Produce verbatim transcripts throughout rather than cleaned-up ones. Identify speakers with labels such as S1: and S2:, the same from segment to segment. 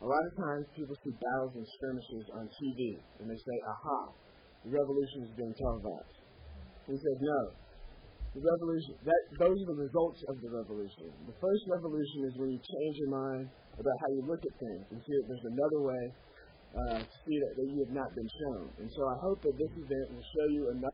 S1: A lot of times people see battles and skirmishes on T V, and they say, aha, the revolution is being televised. We said, no. The revolution, that, those are the results of the revolution. The first revolution is when you change your mind about how you look at things and see that there's another way uh, to see that, that you have not been shown. And so I hope that this event will show you enough.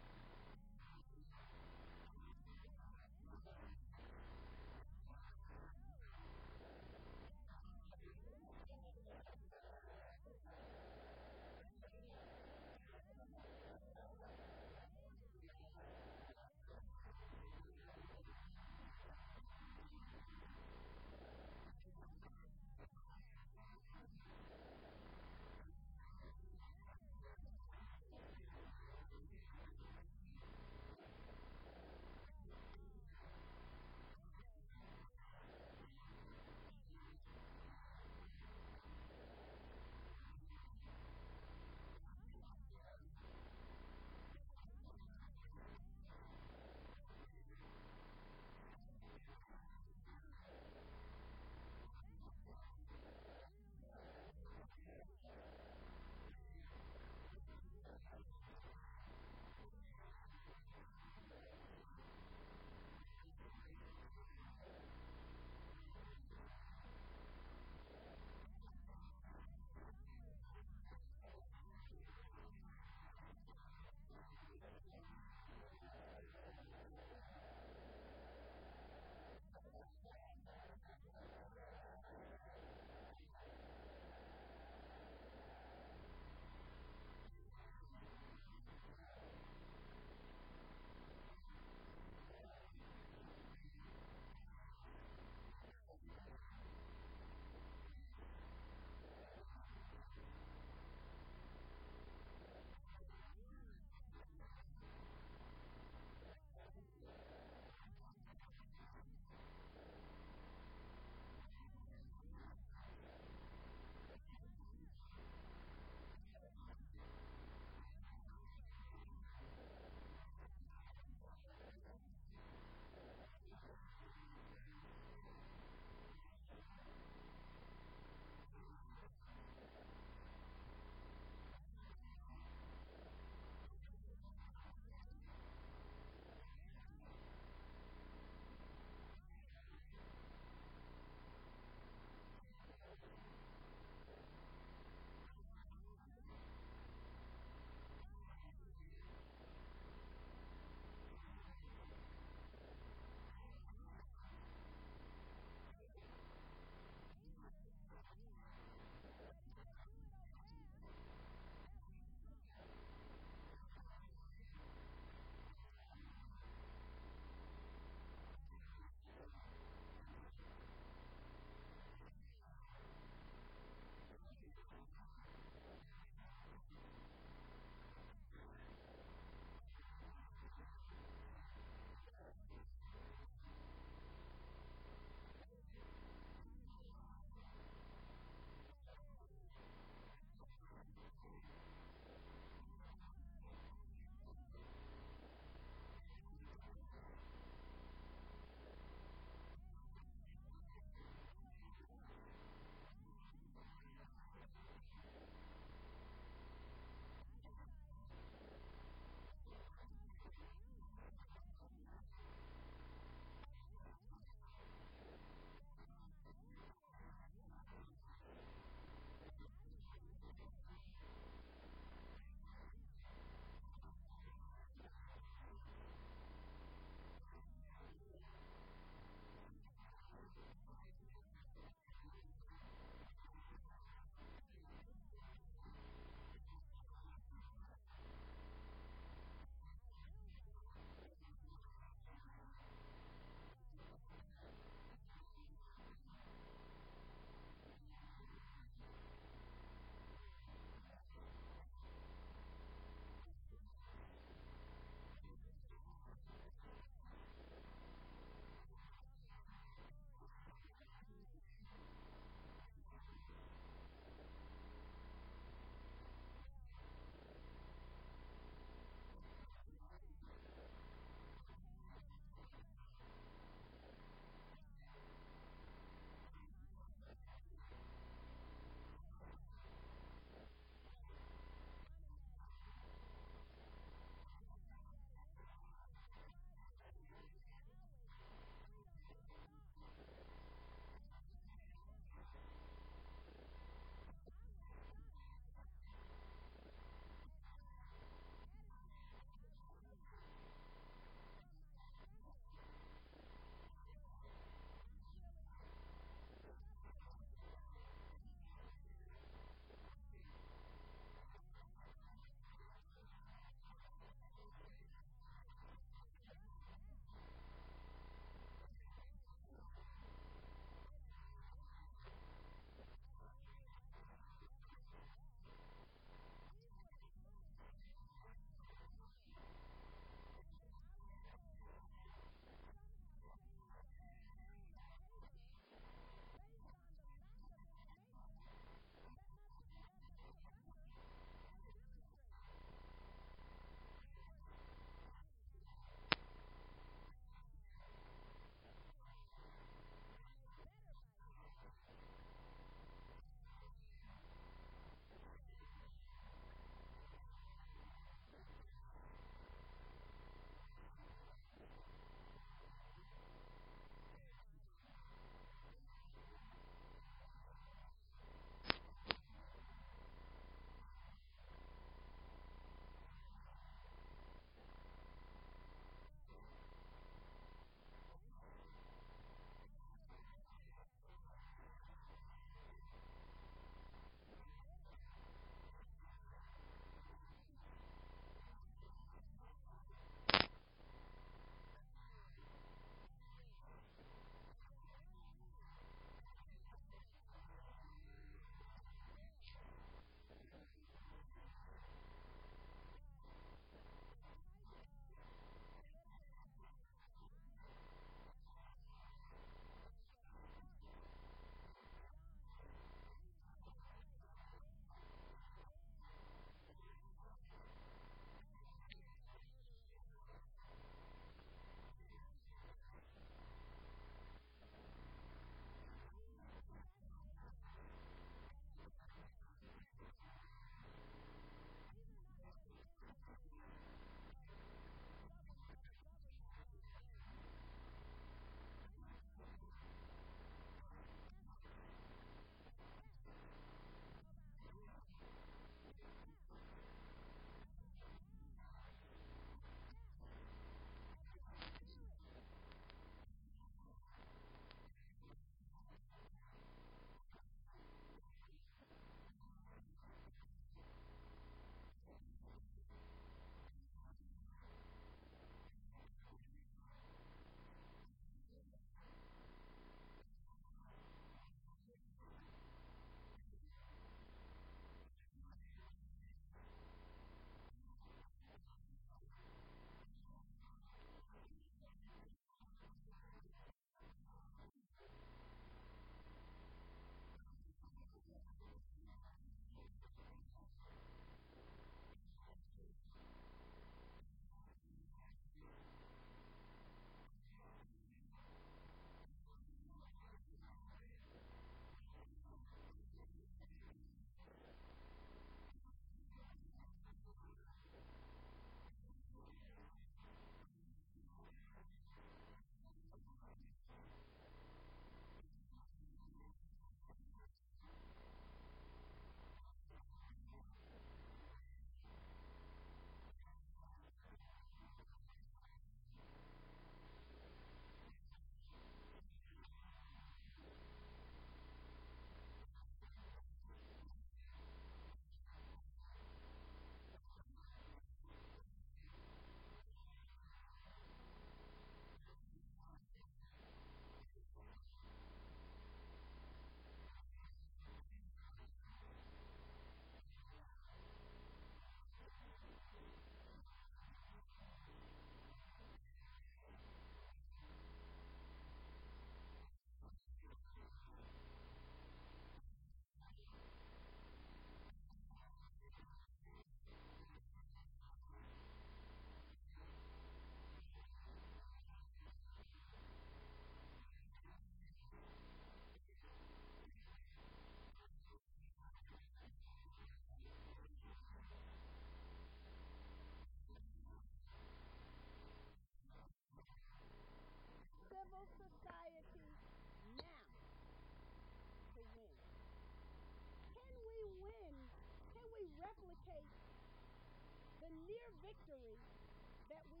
S2: replicate the near victory that we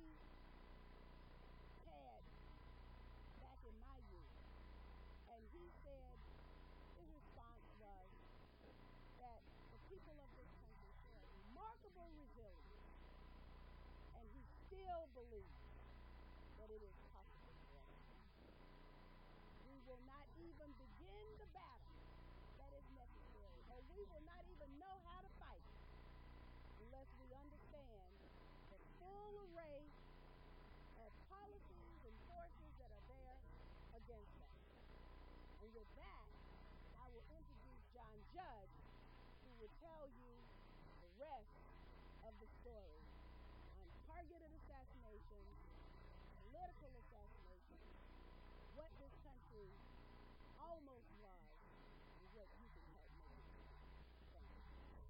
S2: had back in my youth. And he said his response was that the people of this country show a remarkable resilience, and he still believes that it is possible for us. We will not even begin the battle that is necessary, or we will not even know how to fight unless we understand the full array of policies and forces that are there against us. And with that, I will introduce John Judge, who will tell you the rest of the story on targeted assassinations, political assassinations, what this country almost was, and what you can help make it. Thank you.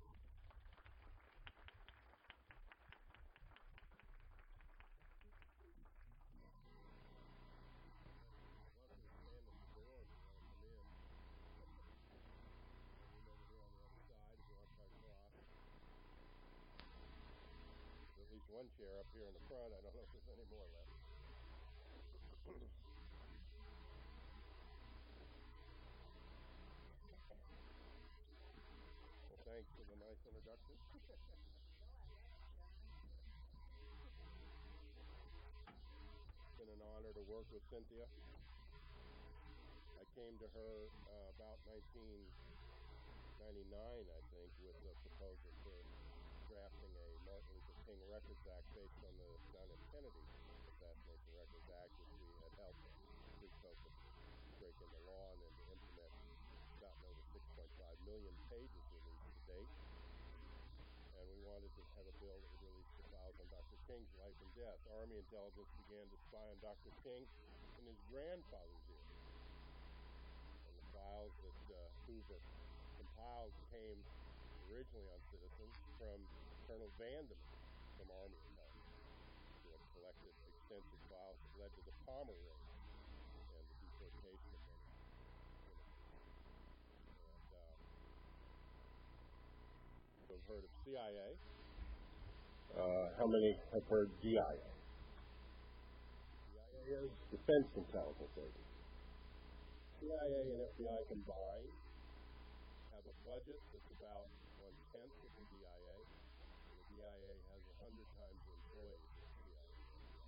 S3: At least one chair up here in the front. I don't know if there's any more left. Well, thanks for the nice introduction. It's been an honor to work with Cynthia. I came to her uh, about nineteen ninety-nine, I think, with a proposal for drafting a Martin Luther King Records Act based on the John F. Kennedy Assassination Records Act, which we had helped pre-COVID break into law and then to implement. Gotten over six point five million pages released to date. And we wanted to have a bill that would release the files on Doctor King's life and death. Army intelligence began to spy on Doctor King in his grandfather's ear. And the files that uh, Hoover compiled came originally on citizens from Colonel Vandeman from Army intelligence, who had collected extensive files that led to the Palmer raid and the deportation of many. And uh, you've heard of C I A. Uh, how many have heard D I A? D I A is Defense Intelligence Agency. C I A and F B I combined have a budget that's about one-tenth of the D I A, and the D I A has a hundred times the employees of the C I A.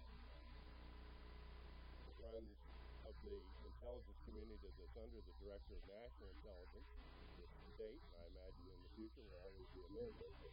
S3: The runs of the intelligence community that's under the Director of National Intelligence, which to date, and I imagine in the future will always be a military.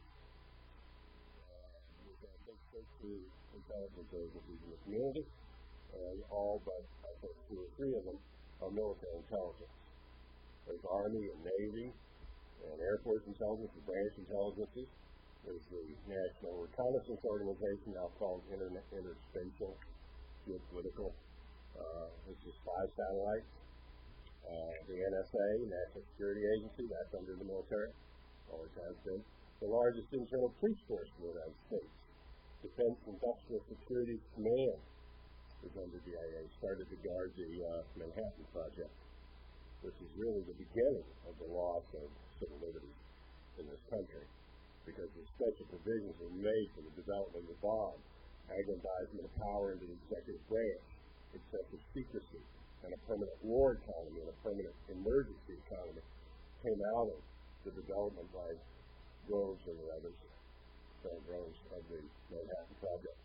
S3: Uh, with, I think, thirteen intelligence agencies in the community, and all but, I think, two or three of them are military intelligence. There's Army and Navy and Air Force intelligence and branch intelligences. There's the National Reconnaissance Organization, now called Inter- Interspatial Geopolitical. Uh, this is spy satellites. Uh, the N S A, National Security Agency, that's under the military, always has been. The largest internal police force in the United States. Defense Industrial Security Command is under D I A, started to guard the uh, Manhattan Project. This is really the beginning of the loss of civil liberties in this country, because the special provisions were made for the development of the bomb, aggrandizement of power into the executive branch, excessive secrecy, and a permanent war economy and a permanent emergency economy came out of the development by Groves and the others, John Groves of the Manhattan Project.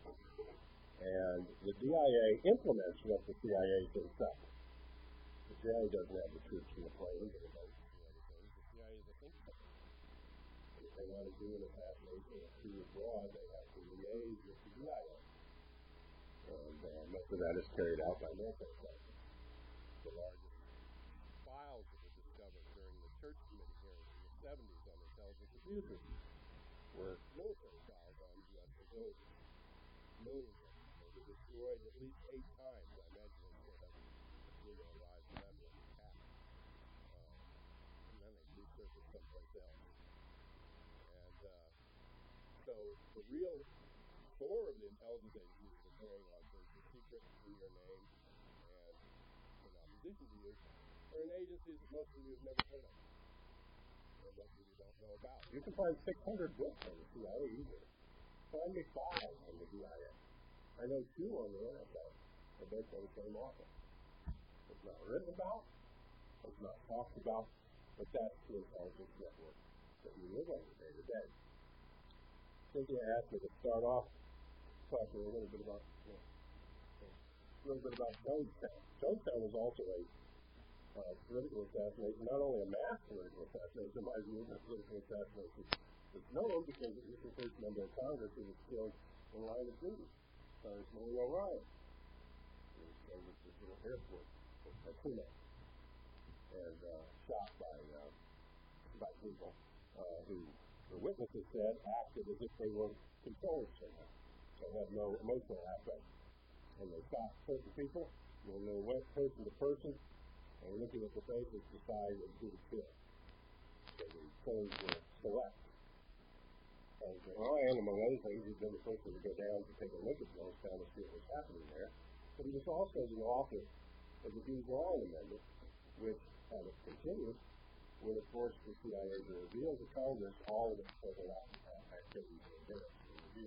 S3: And the D I A implements what the C I A thinks up. The C I A doesn't have the troops and the planes and the boats and the other things. The C I A is a think tank. If they want to do an assassination or coup abroad, they have to liaise with the D I A. And uh, most of that is carried out by military forces. The largest files that were discovered during the Church Committee hearings in the seventies on intelligence abuses were military files on U S civilians. Millions of them. They were destroyed at least eight times. I imagine they still haven't seen their lives left like a cat. Uh, and then they resurfaced someplace else. And uh, so the real core of the intelligence agencies that are carrying on things are secret in your name and in opposition to you are in agencies that most of you have never heard of. and what you don't know about. You can find six hundred books on the C I A easily. Find me five on the D I A. I know two on the N S A. They're both on the same author. It's not written about, it's not talked about, but that's the intelligence network that we live on day to day. Cynthia asked me to start off talking a little bit about you know, a little bit about Jonestown. Jonestown was also a uh, political assassination, not only a mass political assassination, in my view, but a political assassination was known because it was the first member of Congress who was killed in line of duty. Sergeant Millie O'Ryan. He was killed at this little airport in Tacoma and uh, shot by uh, by people uh, who, the witnesses said, acted as if they were controlled somehow. They had no emotional affect. And they shot certain people, when they went person to person, and looking at the faces, decided who to kill. So the killings were select. And Ryan, among other things, he'd been the first one to go down to take a look at Jonestown to see what was happening there. But he was also the author of the Hughes-Ryan Amendment, which, had it continued, would have forced the C I A to reveal to Congress all of its covert activities in there. Review.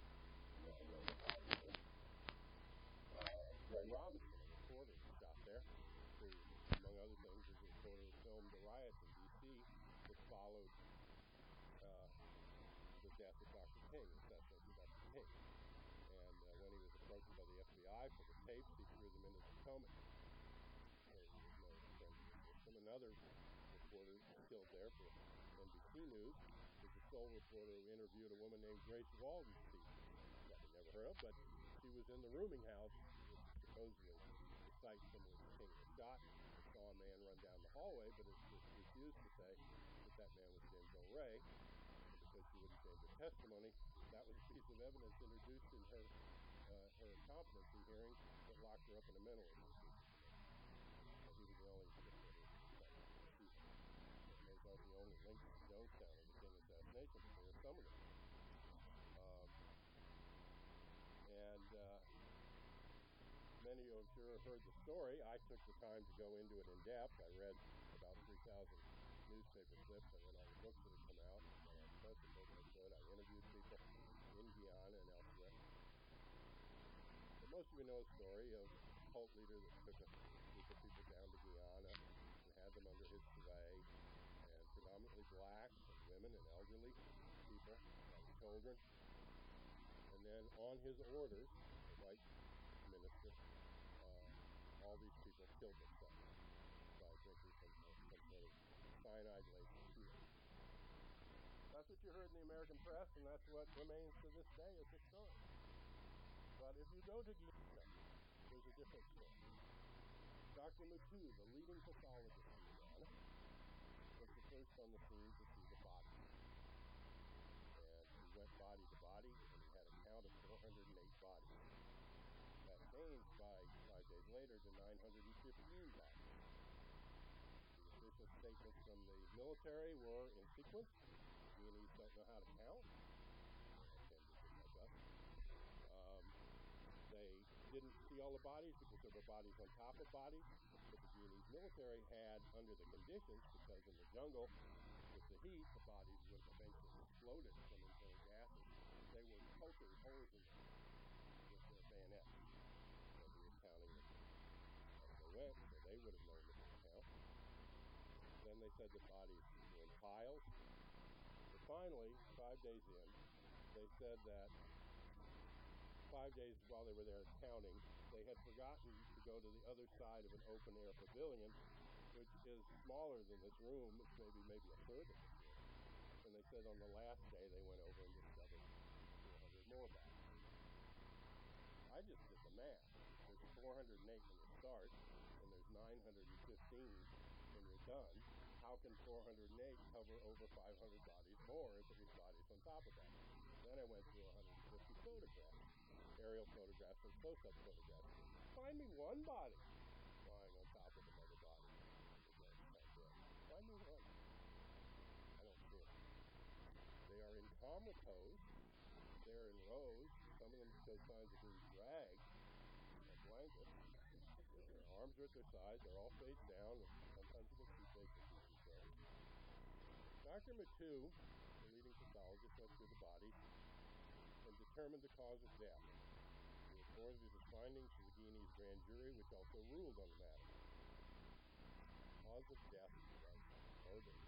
S3: Uh, Ray Robinson, a reporter, was shot there, who, among other things, was a reporter who filmed the riots in D C that followed uh, the death of Doctor King, the assassination of Doctor King. And uh, when he was approached by the F B I for the tapes, he threw them into the Potomac. So there was no infringement system. Another reporter was killed there for N B C News was the sole reporter who interviewed a woman named Grace Waldenstein. Probably never heard of, but she was in the rooming house, which is supposedly the site from which King was shot. They saw a man run down the hallway, but it refused to say that that man was James Earl Ray. Because she wouldn't change her testimony, that was a piece of evidence introduced in her uh, her competency hearing that locked her up in a mental institution. So he was the only reporter who was and those aren't the only links to Jonestown and the King assassination, but there are some of them. Um, and uh, many of you, I'm sure, have heard the story. I took the time to go into it in depth. I read about three thousand newspaper clips. I read all the books that had come out. And I pressed the book I could. I interviewed people in Guyana and elsewhere. But most of you know the story of a cult leader that took a group of people down to Guyana and had them under his sway, and predominantly black and women and elderly people, and children. And then on his orders, the white minister, uh, all these people killed themselves by drinking some, some sort of cyanide-laced fuel. That's what you heard in the American press, and that's what remains to this day as a story. But if you go to Guyana, there's a different story. Doctor Mutu, the leading pathologist in Guyana, was the first on the scene to see the body. And he went body to body, and he had a count of four hundred eight bodies. That changed by five days later to nine hundred fifteen bodies. The official statements from the military were in sequence. The Guyanese don't know how to count. They tend to do like us. Um, they didn't see all the bodies because there were bodies on top of bodies. But the Guyanese military had, under the conditions, because in the jungle, with the heat, the bodies would have eventually exploded from internal gases. They were poking holes in them with their bayonets. So he was counting them as they went, so they would have known the count. Then they said the bodies were in piles. But finally, five days in, they said that five days while they were there counting, they had forgotten to go to the other side of an open-air pavilion, which is smaller than this room. It's maybe maybe a third of this room. And they said on the last day they went over and discovered four hundred more bodies. I just did the math. There's four hundred eight when you start, and there's nine hundred fifteen when you're done. How can four hundred eight cover over five hundred bodies more if it was bodies on top of that? Then I went through one hundred fifty photographs, aerial photographs and close-up photographs. Find me one body lying on top of another body. Find me one. I don't see it. They are in calm repose. They're in rows. Some of them show signs of being dragged in a blanket. Their arms are at their sides. They're all face down. Sometimes you can see faces and so. Doctor Mathieu, the leading pathologist, went through the body and determined the cause of death. He reported his findings to the Guyanese grand jury, which also ruled on the matter. The cause of death was murder.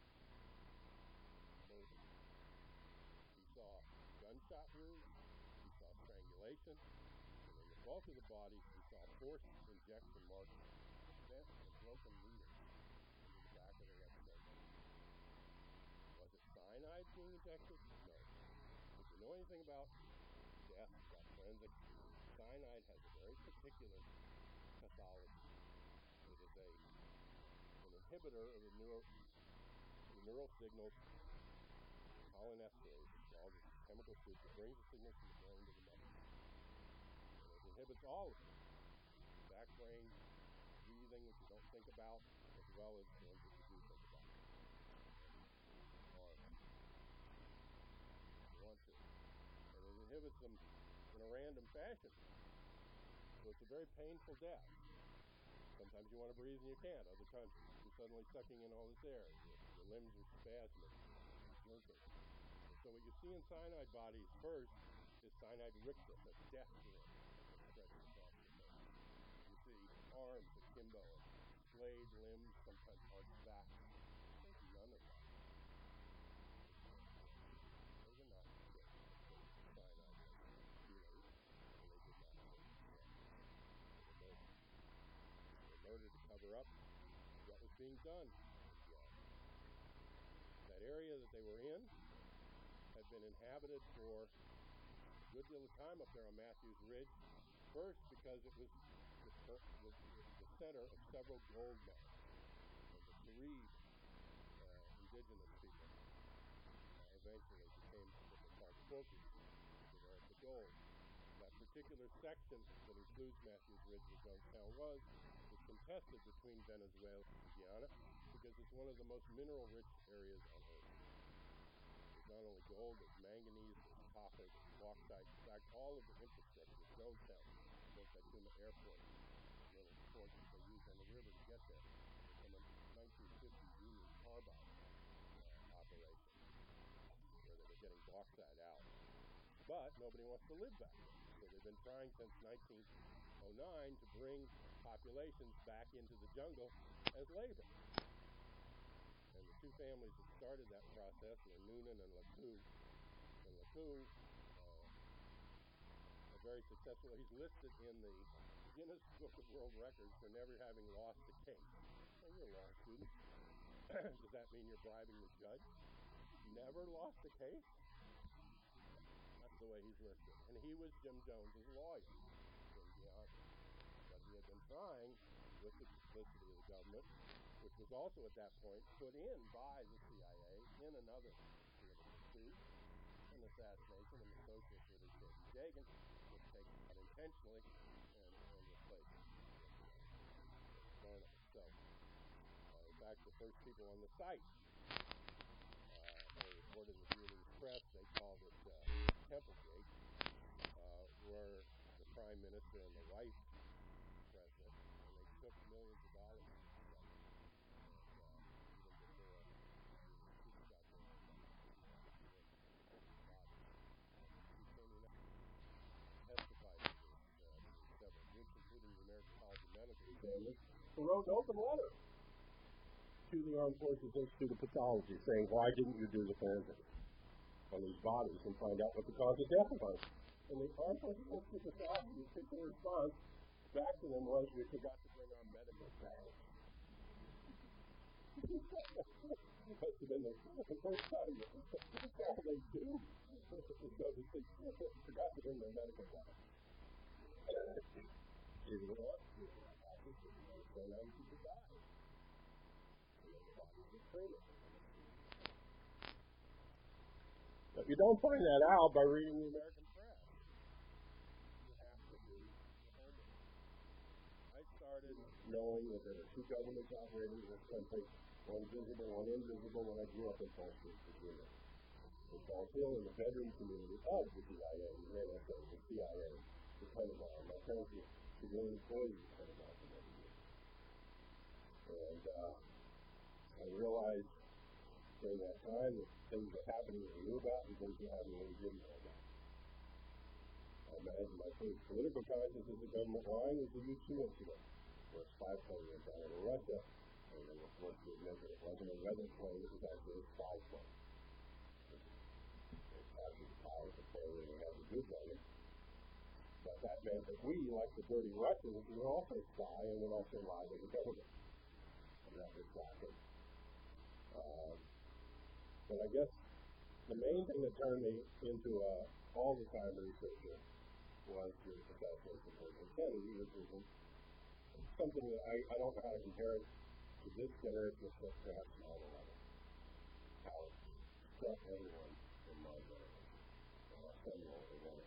S3: Murder. He saw gunshot wounds, he saw strangulation, and in the bulk of the body, he saw forced injection marks, bent and broken needles into the back of the left shoulder. Was it cyanide being injected? No. If you know anything about death, about forensics, cyanide has a very particular pathology. It is a, an inhibitor of the, neuro, the neural signals cholinesterase. It's called a chemical soup that brings the signals from the brain to the muscle. And it inhibits all of them. Back brain, breathing, which you don't think about, as well as the ones that you do think about. Or you want to. And it inhibits them in a random fashion. So it's a very painful death. Sometimes you want to breathe and you can't. Other times you're suddenly sucking in all this air. Your, your limbs are spasming, jerking. And so what you see in cyanide bodies first is cyanide rictus, a death grin that stretches across the face. You see arms akimbo and splayed limbs, sometimes arched back. There's none of that. They were not killed with cyanide healers, and they did not kill. They were murdered. They were murdered to cover up what was being done. That area that they were in had been inhabited for a good deal of time up there on Matthews Ridge. First, because it was the, the, the center of several gold mines. And the Carib uh, indigenous people uh, eventually became what they called porkies to develop the gold. That particular section that includes Matthews Ridge, where Jonestown was, is contested between Venezuela and Guyana because it's one of the most mineral-rich areas on Earth. There's not only gold, there's manganese, there's copper, there's bauxite. In fact, all of the infrastructure of Jonestown, Fort Kaytuma Airport, the little port that they used on the river to get there, from a nineteen fifty Union Carbide uh, operation, where they were getting bauxite out. But nobody wants to live back there. So they've been trying since nineteen oh nine to bring populations back into the jungle as labor. And the two families that started that process were Noonan and Lacou. And Lacou uh, are very successful. He's listed in the Guinness Book of World Records for never having lost a case. Well, you're a law student. Does that mean you're bribing the judge? Never lost a case? That's the way he's listed. And he was Jim Jones's lawyer in Guyana. But he had been trying, with the complicity of the government, which was also at that point put in by the C I A in another political coup, an assassination, and the socialist leader J D Jagan was taken out intentionally and, and replaced with Barnabas. So, uh, in fact, the first people on the site uh, were reported in the Guyanese press. They called it uh, Temple Gate, uh, were the prime minister and the wife president, and they took millions of dollars from the site. And uh, even before the Guyanese troops got there, he came in and testified to this, uh, to several groups, including the American College of Medical Examiners, who wrote an open letter to the Armed Forces Institute of Pathology saying, why didn't you do the forensics on these bodies and find out what the cause of death was? And the Armed Forces Institute of Pathology, the official response back to them was, we forgot to bring our medical staff. It must have been the, the first time that that's all they do is go to sleep. They forgot to bring their medical staff. You know what? Go down to the side. But you don't find that out by reading the American press. You have to do the homework. I started knowing that there were two governments operating in this country, one visible, one invisible, when I grew up in Falls Hill, Virginia. In Falls Hill, in the bedroom community of the D I A, the N S A, the C I A, the Pentagon. My parents were civilian employees of the Pentagon for many years. And uh, I realized during that time, that things were happening that we knew about and things were happening that we didn't know about. I imagine my first political conscience as a government lying was the U two incident, where a spy plane went down over Russia, and they were forced to admit that it wasn't a weather plane, it was actually a spy plane. They captured the pilot of the plane and they had the goods on it. But that meant that we, like the dirty Russians, would also spy and would also lie to the government. And that was shocking. Uh, but I guess the main thing that turned me into a all-the-time researcher was the assassination of President Kennedy, which was something that I, I don't know how to compare it to this generation, except perhaps nine eleven. How it struck everyone in my generation, and how seminal it was.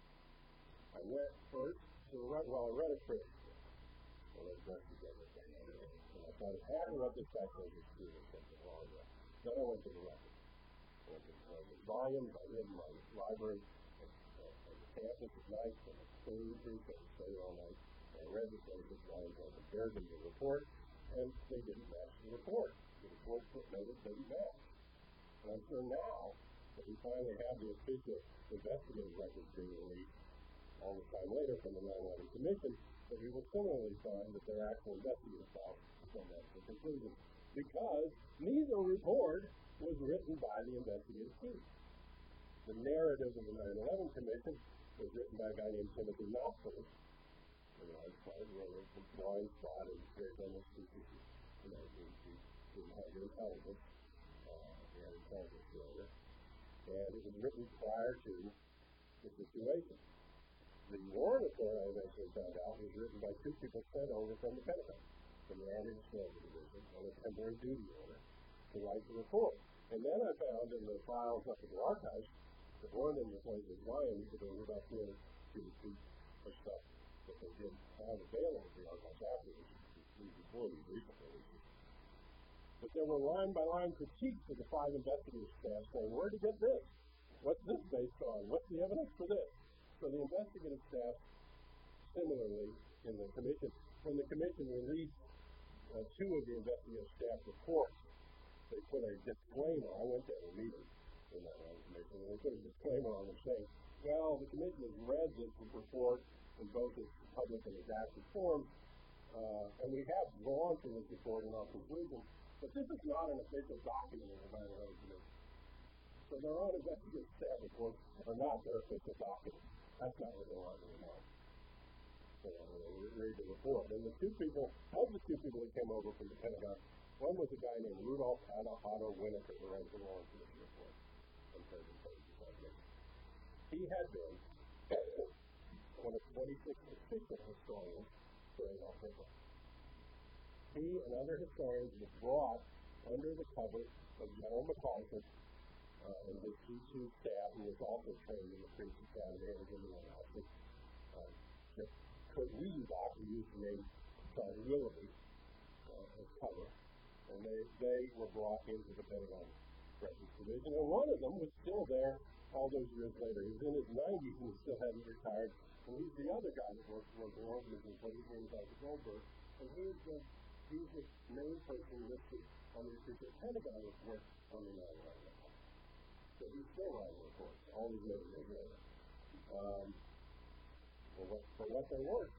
S3: I went first to the right, well, I read a critic. Well, they dressed together. And I thought, after what this guy says is true, there's something wrong with it. Then I went to the record. I went to the volumes. I hid in my library at, uh, at the campus at night, and I cleaned through, so I would stay all night. And I read the latest volumes. I compared them to the report, and they didn't match the report. The report footnoted didn't match. And I'm sure now that we finally have the official investigative records being released, all the time later from the nine eleven Commission, that we will similarly find that their actual investigative files come to the conclusion. Because neither report was written by the investigative team. The narrative of the nine eleven Commission was written by a guy named Timothy Knopfler, who I started wrote a blind spot and created almost two pieces. You know, he, he didn't have the intelligence, uh, he had intelligence failure. And it was written prior to the situation. The Warren report, I eventually found out, was written by two people sent over from the Pentagon, from the Army Disclosure Division, on a temporary duty order, to write the report. And then I found in the files up at the archives that weren't in the twenty-six volumes, but there was about three hundred cubic feet of stuff that they didn't have available at the archives afterwards, before these recent releases. But there were line-by-line critiques of the five investigative staff saying, where'd you get this? What's this based on? What's the evidence for this? So the investigative staff, similarly, in the commission, when the commission released uh, two of the investigative staff reports, they put a disclaimer. I went to a meeting in that commission, and they put a disclaimer on it saying, well, the commission has read this report in both its public and redacted form, uh, and we have gone through this report in our conclusion, but this is not an official document of the nine eleven Commission. So their own investigative staff reports are not their official document. That's not what they want anymore. So we read the report. And the two people, of the two people that came over from the Pentagon, one was a guy named Rudolph Otto Winnaker, who wrote the Warren Commission report on President Kennedy. He had been one of twenty-six official historians for Adolf Hitler. He and other historians were brought under the cover of General MacArthur Uh, and his G two staff, who was also trained in the Police Academy and was in the analysis. Uh, Kurt Wiedenbach, who used the name Charles Willoughby uh, as cover, and they, they were brought into the Pentagon Records Division. And one of them was still there all those years later. He was in his nineties and still hadn't retired. And he's the other guy that worked for the organism, but his name is Doctor Goldberg. And he's the, he's the main person listed on the secret Pentagon report on the nine eleven. So he's still writing reports, all these many years later, um, for, what, for what they're worth.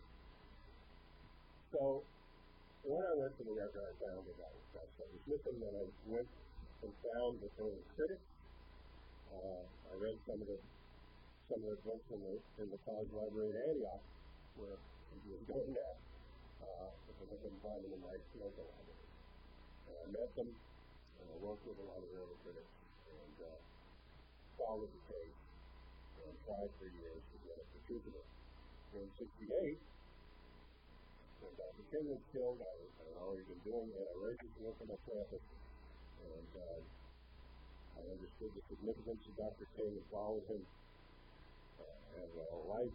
S3: So when I went to the record, I found that that was, that was missing. Then I went and found the early critics. Uh, I read some of the some of the books in the in the college library in Antioch, where he was going at, uh, because I couldn't find them in my local library. And I met them, and I worked with a lot of the early critics, and uh, followed the case, and tried for years to get at the truth of it. In sixty-eight, when Doctor King was killed, I had already been doing anti-racist work on my campus, and uh, I understood the significance of Doctor King and followed him uh, as a whole life.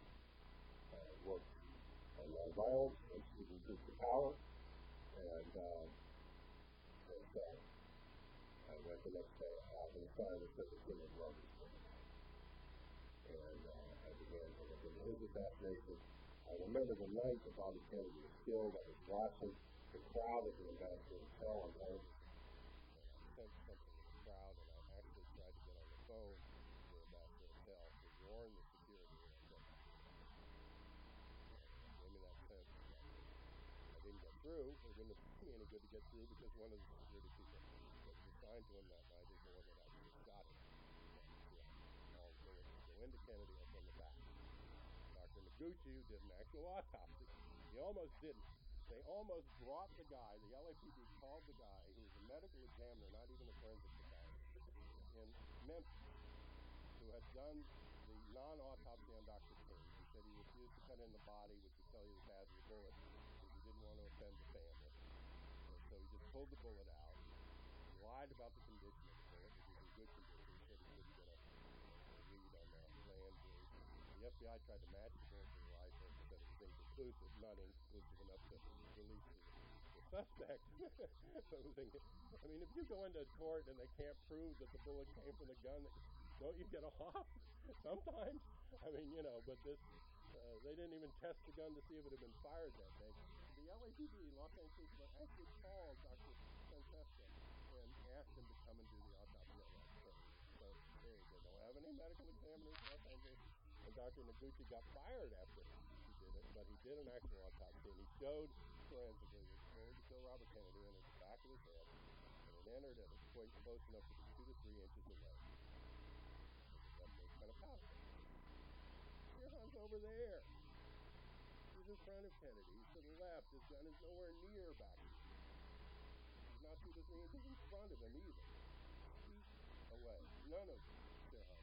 S3: I worked on nonviolence, and to resist the power, and, uh, and uh, I went the next day out and found that the King was wrong. And uh, I began to look into his assassination. I remember the night that Bobby Kennedy was killed. I was watching the crowd at the Ambassador Hotel. I wanted to sense something didn't get through. It wouldn't have done me any good to get through because one of the security people that was assigned to him that night is the one that actually shot him. Yeah. All bullets that go into Kennedy are from the back. Doctor Noguchi, who did an actual autopsy, he almost didn't. They almost brought the guy, the L A P D called the guy who was a medical examiner, not even a forensic pathologist, in Memphis, who had done the non-autopsy on Doctor King. He said he refused to cut in the body, which would tell you the path of the bullet, because he didn't want to offend the family. And so he just pulled the bullet out. He lied about the condition of the bullet, which was in good condition. He said he couldn't get a, a read on the land bridge. The F B I tried to match the bullet to the rifle, said it was inconclusive, not inconclusive enough to release the, the suspect. So it was in, I mean, if you go into court and they can't prove that the bullet came from the gun, don't you get off? Sometimes. I mean, you know, but this, uh, they didn't even test the gun to see if it had been fired that day. The L A P D, Los Angeles, actually called Doctor Francesco and asked him to come and do the autopsy on that. So, so they, they don't have any medical examiners in Los Angeles. And Doctor Noguchi got fired after he did it, but he did an actual autopsy, and he showed forensically that the bullet to kill Robert Kennedy entered the back of his head, and it entered at a point close enough to be two to three inches away. That's those kind of powder. Sirhan's over there. He's in front of Kennedy. He's to the left. His gun is nowhere near back here. He's not two to three inches in front of him either. Feet away. None of Sirhan.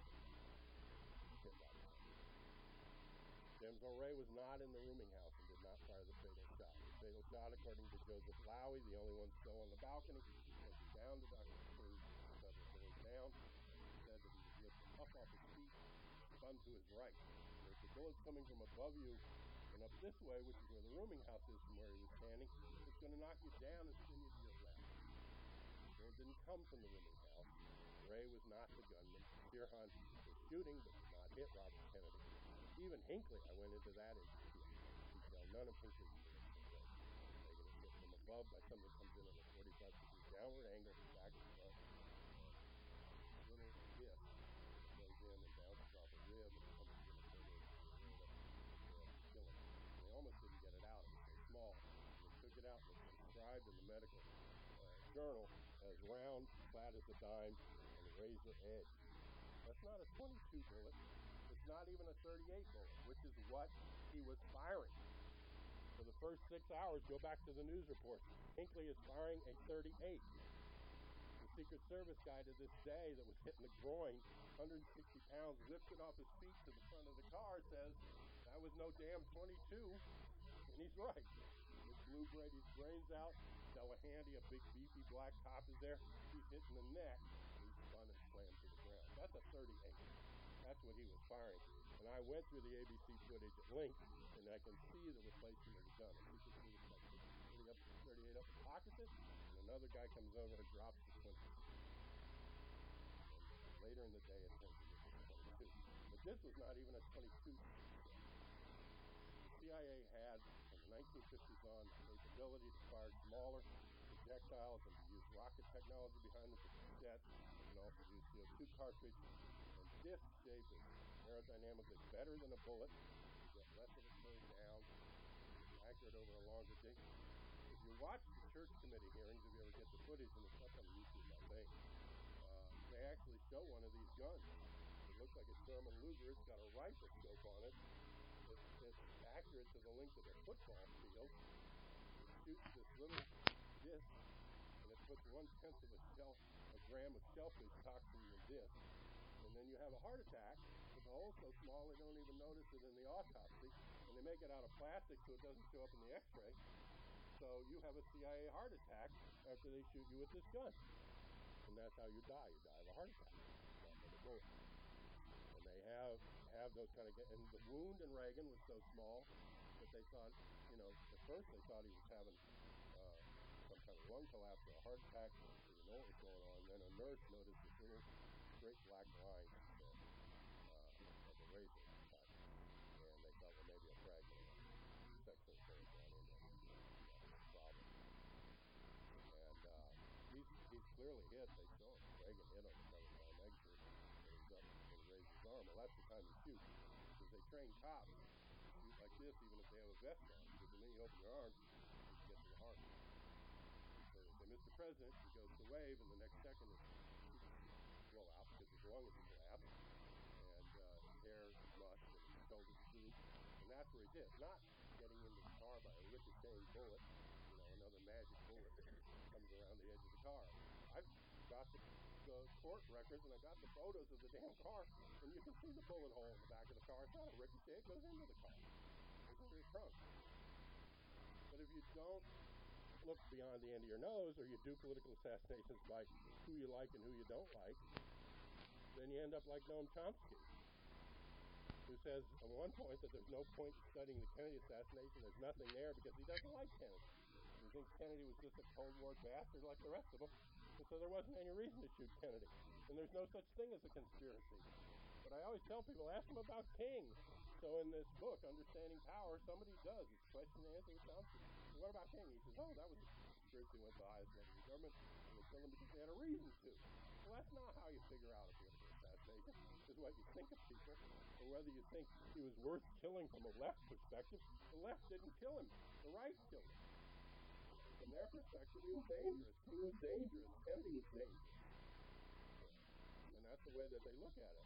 S3: James O'Reilly was not in the rooming house and did not fire the fatal shot. The fatal shot, according to Joseph Lowy, the only one still on the balcony, was down to Doctor King, several doors down. He said that he was lifted up off his feet, spun to his right. So if the bullet's coming from above you and up this way, which is where the rooming house is from where he was standing, it's going to knock you down and spin you to your left. The bullet didn't come from the rooming house. Ray was not the gunman. Sirhan was shooting, but did not hit Robert Kennedy. Even Hinckley, I went into that in detail. None of Hinckley's bullets were Ray. They get hit from above by something that comes in at a forty-five degree downward angle from back to front. A little disc goes in and bounces off a rib and comes in a thirty-eight degree to kill him. They almost didn't get it out. It was so small. And they took it out and it was described in the medical uh, journal as round, flat as a dime, and razor edge. That's not a twenty-two bullet. It's not even a thirty-eight bullet, which is what he was firing. For the first six hours, go back to the news reports. Hinckley is firing a thirty-eight. The Secret Service guy to this day that was hitting the groin, one hundred sixty pounds, lifted off his feet to the front of the car, says, that was no damn twenty-two. And he's right. It blew Brady's brains out. Delahanty, a big beefy black cop, is there. He's hitting the neck. He's spun and slammed to the ground. That's a thirty-eight. That's what he was firing. And I went through the A B C footage at length, and I can see the replacement of the gun. You can see the thirty-eight up and pockets it, and another guy comes over and drops the twenty. And later in the day, it turns into a twenty-two. But this was not even a twenty-two. The C I A had, from the nineteen fifties on, the capability to fire smaller projectiles and to use rocket technology behind the jet, and also use C O two cartridge. And disc shape is aerodynamically better than a bullet. You get less of it curved down, accurate over a longer distance. If you watch the church committee hearings, if you ever get the footage, and it's up on YouTube, I think, uh, they actually show one of these guns. It looks like a Sherman Luger. It's got a rifle scope on it. It's, it's accurate to the length of a football field. It shoots this little disc, and it puts one-tenth of a, shell, a gram of shellfish toxin in the disc. And then you have a heart attack, but the hole's so small they don't even notice it in the autopsy. And they make it out of plastic so it doesn't show up in the x-ray. So you have a C I A heart attack after they shoot you with this gun. And that's how you die. You die of a heart attack. Not a bullet. And they have have those kind of, and the wound in Reagan was so small that they thought, you know, at first they thought he was having uh, some kind of lung collapse or a heart attack. They didn't know what was going on. And then a nurse noticed this little straight black line that, uh, of a razor cut. And they thought, well, maybe a fragment of a section had gone into it. That's a problem. And uh, he's, he's clearly hit. They show him. Reagan hit him several times. Exit. He's up and raised his arm. Well, that's the time you shoot. Because they train cops to shoot like this even if they have a vest on. Because the minute you open your arm, army. So they say, Mister President, he goes to wave, and the next second his teeth blow out because his lung is collapsed, and uh, his hair is mush, and his shoulders droop, and that's where he's hit. Not getting into the car by a ricocheting bullet, you know, another magic bullet comes around the edge of the car. I've got the, the court records, and I got the photos of the damn car, and you can see the bullet hole in the back of the car. It's not a ricochet, it goes into the car. It's into the trunk. But if you don't look beyond the end of your nose, or you do political assassinations by who you like and who you don't like, then you end up like Noam Chomsky, who says at one point that there's no point in studying the Kennedy assassination. There's nothing there because he doesn't like Kennedy. He thinks Kennedy was just a Cold War bastard like the rest of them, and so there wasn't any reason to shoot Kennedy. And there's no such thing as a conspiracy. But I always tell people, ask them about King. So in this book, Understanding Power, somebody does. It's question and answer with Chomsky. So what about King? He says, oh, that was a conspiracy went to the highest level of the government, and they killed him because they had a reason to. Well, that's not how you figure out a political assassination. It's what you think of people, or whether you think he was worth killing from a left perspective. The left didn't kill him. The right killed him. From their perspective, he was dangerous. King was dangerous. Kennedy was dangerous. And that's the way that they look at it.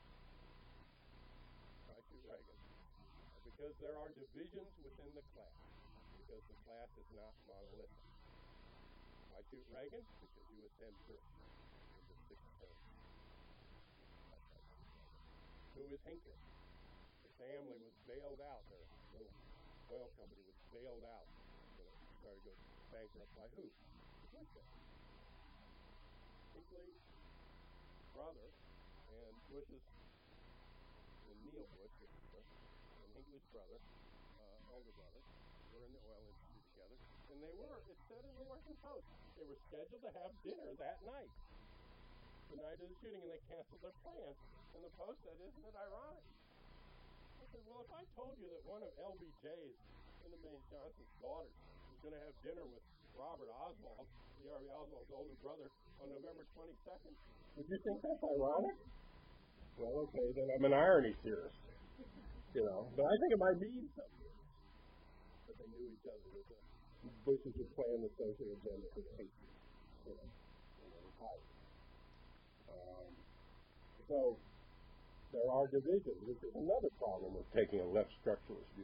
S3: I shoot Reagan. Because there are divisions within the class. Because the class is not monolithic. I shoot Reagan because you ascend Bush into sixth term. That's right. Who is Hinckley? The family was bailed out. Their little oil company was bailed out when it started to go bankrupt by who? The Bush family. Hinckley's brother and Bush's and Neil Bush, and Hinckley's brother, uh, older brother, were in the oil industry together, and they were, it said in the Washington Post, they were scheduled to have dinner that night, the night of the shooting, and they canceled their plans. And the Post said, isn't it ironic? I said, well, if I told you that one of L B J's, Lyndon Baines Johnson's daughters, was going to have dinner with Robert Oswald, Lee Harvey Oswald's older brother, on November twenty-second, would you think that's ironic? Well, okay, then I'm an irony theorist, you know. But I think it might mean something. But they knew each other. That the Bushes would plan the social agenda for the hate, you know, hide. Um, so there are divisions, which is another problem with taking a left structuralist view.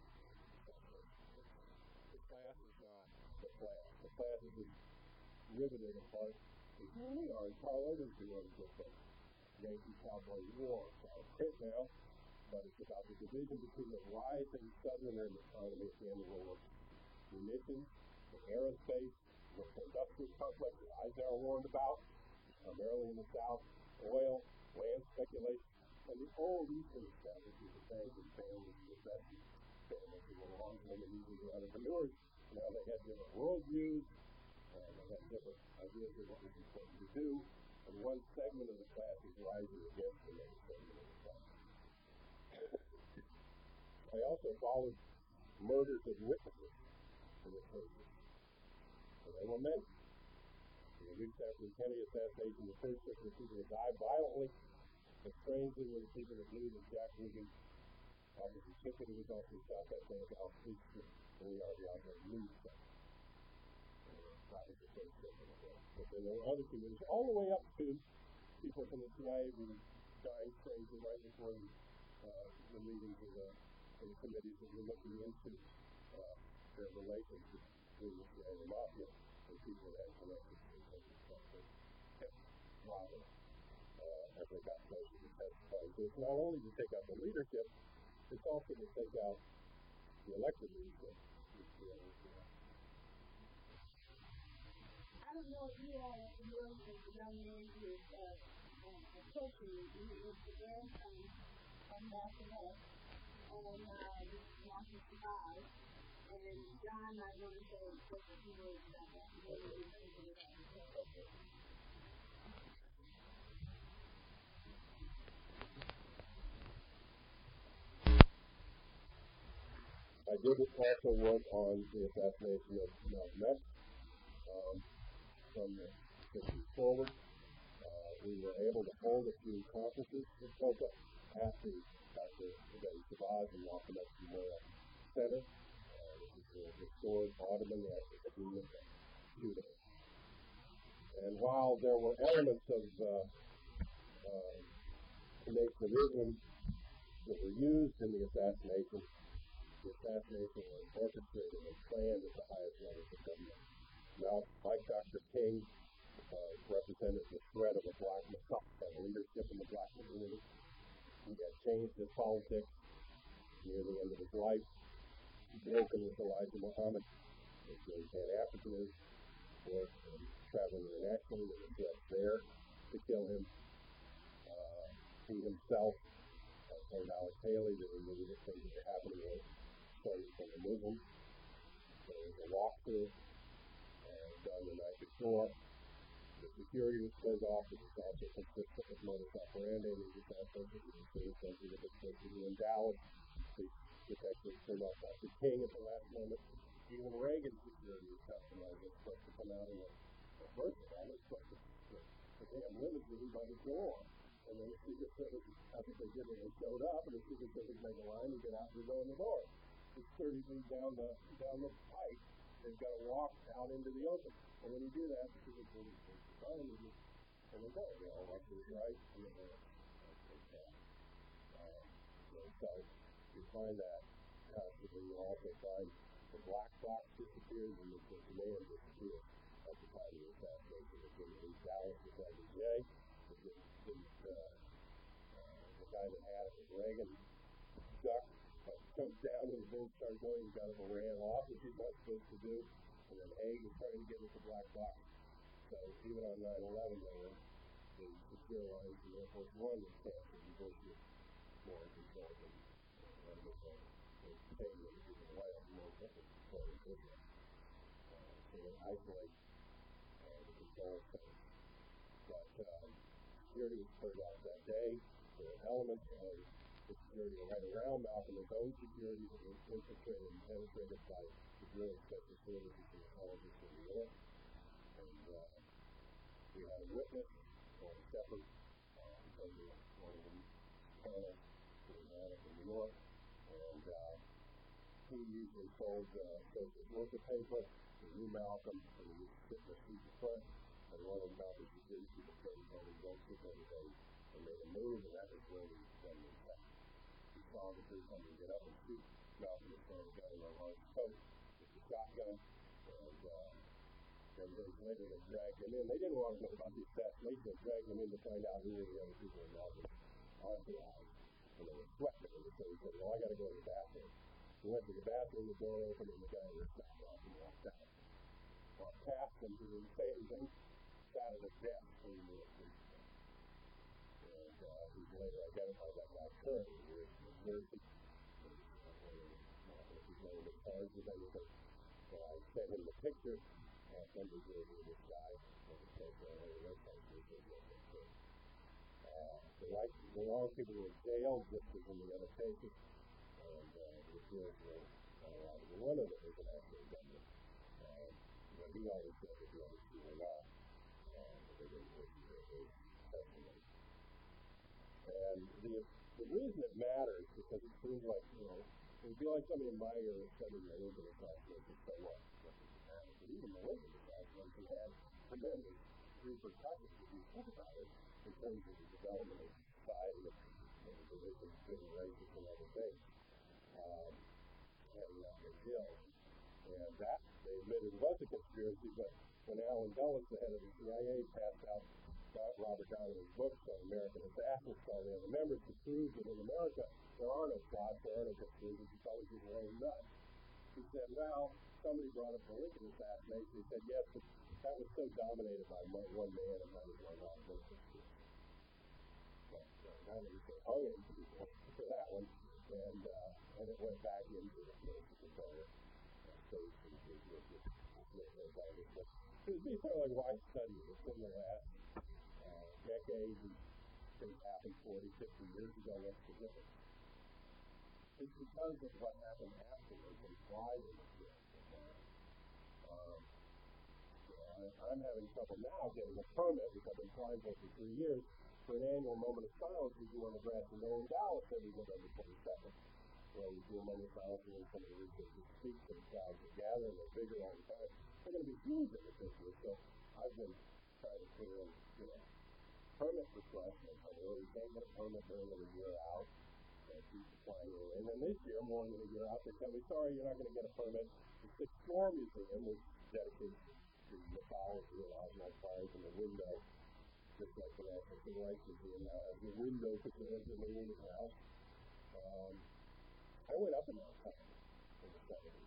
S3: The class is not the class. The class is as riveted apart as we are. And Carl Ogilvie wrote a book, Yankee Cowboy War. It's out of print now, but it's about the division between the rising Southerner economy at the end of the war. Munitions, the aerospace, the industrial complex that Eisenhower warned about, primarily in the South, oil, land speculation, and the old Eastern establishment, the banking families, the investment families who were long-term and usually entrepreneurs. Now they had different worldviews, and they had different ideas of what was important to do. And one segment of the class is rising against another segment of the class. I also followed murders of witnesses in the cases. And there were many. In the weeks after the Kennedy assassination, the first circle of people who died violently, but strangely were the people that knew that Jack Ruby, Officer Tippett, who was also shot that day at the House Police Station, and the R B I knew that. That was the first circle of death. But then there were other key witnesses, all the way up to people from the C I A being dying strangely right before the, uh, the meetings of the, of the committees that were looking into uh, their relations between the C I A and the Mafia and people that had connections to the Kennedy kept robbing uh, as they got closer to testifying. So it's not only to take out the leadership, it's also to take out the elected leadership.
S2: I don't know if you all are familiar with the young man who is uh, uh, approaching me. He is the grandson of Malcolm X and uh, Malcolm survived. And John, I want to say just a few words about that. Maybe you can do that.
S3: Okay. I did also work on the assassination of Malcolm X. Um, from the sixties forward, uh, we were able to hold a few conferences in Tulsa at the Doctor Betty Shabazz and Malcolm X Memorial Center, uh, which is the restored Ottoman, the execution of shooting. And while there were elements of uh, uh, the Nation of Islam that were used in the assassination, the assassination was orchestrated and planned at the highest levels of government. Now, like Doctor King, uh, represented the threat of a black Messiah, leadership in the black community. He had changed his politics near the end of his life. He broken with Elijah Muhammad, which was Pan-Africanism, was um, traveling internationally. There were threats there to kill him. Uh, he himself uh, told Alex Haley that he knew that things that were happening were stolen from the Muslims. There was a walkthrough uh, done the night before. The security was closed off. It was also consistent with modus operandi in these assassinations. It was very sensitive, especially in Dallas. The detectives turned off Doctor King at the last moment. Even Reagan's security was compromised. It was supposed to come out in a, well, first of all, it was supposed to put a damn limousine by the door. And then the Secret Service, that's what they did when they showed up, and the Secret Service made a line and get out and go in the door. It's thirty feet down the down the pipe. They've got to walk out into the open. And when you do that, the Secret Service takes the time and just, and they go. They all walk to the right, and then they uh, so you find that constantly. You also find the black box disappears and the, the command disappears at the time of the assassination. It didn't leave Dallas with L B J. It didn't, didn't uh, uh, the guy that had it was Reagan. Duck uh, comes down when the bullets started going. He got up and ran off, which he's not supposed to do. And then Haig was trying to get at the black box. So even on nine eleven, there were the secure lines in Air Force One was canceled. And Bush was more controlled and and with the stadium even away on more different control in Israel. Uh, so they isolate uh, the control center. But um, security was cleared off that day. There were elements of the security right around Malcolm, his own security that was infiltrated and penetrated by the Bureau of Special Services and Intelligence in New York. And uh, we had a witness, Warren Shepard, uh, because of one of the panels that we had up in New York. And uh, he usually sold uh, social worker paper. He knew Malcolm, and he was sitting in the seat in front. And one of Malcolm's security people told him, "Don't don't sit there today," and made a move, and that was when he went in attack. He saw the three somebody get up and shoot Malcolm with a gun in a large coat with a shotgun. And uh, then days later, they dragged him in. They didn't want to know about the assassination. They dragged him in to find out who were the other people involved in entourage. And they were sweating him. So he said, "Well, I got to go to the bathroom." He went to the bathroom, the door opened, and the guy ripped out off and walked out. Walked past him, he didn't say anything, sat at a desk, and he knew it. And uh, he's later identified that guy currently here in New Jersey. And uh, he's never been charged with anything. So I sent him the picture uh, from New Jersey of this guy. And he said, uh, no charge with him. Uh, the right, the wrong people were jailed, just as in the other cases. And uh, the appeals were not allowed to be one of them was an actual government. Uh, but he always said that the other two were not. Uh, but they didn't listen to his testimony. And the, the reason it matters, because it seems like, you know, it would be like somebody in my era studying the Lincoln assassination, so what? What does it matter? But even the Lincoln assassination had tremendous repercussions, if you think about it, in terms of the development of society and, and the division between races and other things. Um, heading out the hill. And that, they admitted, was a conspiracy, but when Alan Dulles, the head of the C I A, passed out Robert Donovan's books on American assassins to all the other members to prove that in America there are no plots, there are no conspiracies, it's always in your own nuts. He said, well, somebody brought up the Lincoln assassination. He said, yes, but that was so dominated by one man and that was one off one conspiracy. So, now that they hung him for that one, and uh, and it went back into the Confederate states and it was just but it would be sort of like why study it? It's in the last uh, decade and things happened forty, fifty years ago. What's the difference? It's because of what happened afterwards and why they did it. Um, you know, I, I'm having trouble now getting a permit, which I've been applying for for three years, for an annual moment of silence we do on the grassy knoll in Dallas every November twenty-second. where we do them on the south, and then some of the researchers speak to the crowds that gather, and they're bigger all the time. They're going to be huge in the future. So I've been trying to put in, you know, permit requests. And I know you can't get a permit more than a year out. So I keep applying it. And then this year, more than a year out, they tell me, sorry, you're not going to get a permit. The Sixth Floor Museum, which is dedicated to mythology, a lot of my fires in the window, just like the National Civil Rights Museum now has the window facilities in the room now. Um, I went up in that time in the seventies.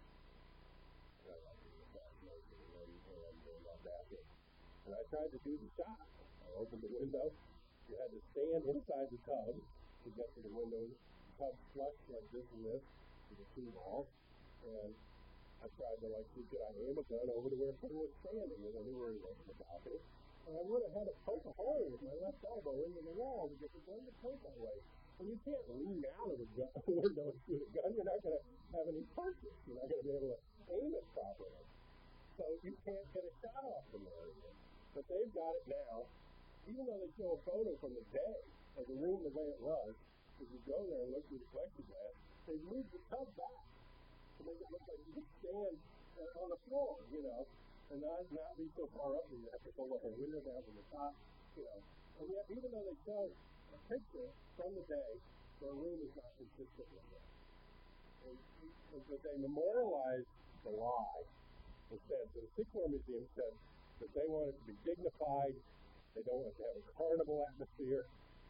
S3: And I liked the assassination and, and, and all that. And I tried to do the shot. I opened the window. You had to stand inside the tub to get to the window. The tub flushed like this and this with the two balls. And I tried to, like, see, could I aim a gun over to where someone was standing, because I knew where he was in the balcony. And I would have had to poke a hole with my left elbow into the wall to get the gun to point that way. And you can't lean out of a, gun, a window and shoot a gun. You're not going to have any purchase. You're not going to be able to aim it properly. So you can't get a shot off from there again. But they've got it now. Even though they show a photo from the day of the room the way it was, if you go there and look through the plexiglass, they've moved the tub back to make it look like you could stand uh, on the floor, you know, and not, not be so far up that you have to pull the whole window down from the top, you know. And yet, even though they show a picture from the day, their room is not consistent with it. And, and, but they memorialized the lie. Instead, so the Sixth Floor Museum said that they want it to be dignified. They don't want to have a carnival atmosphere.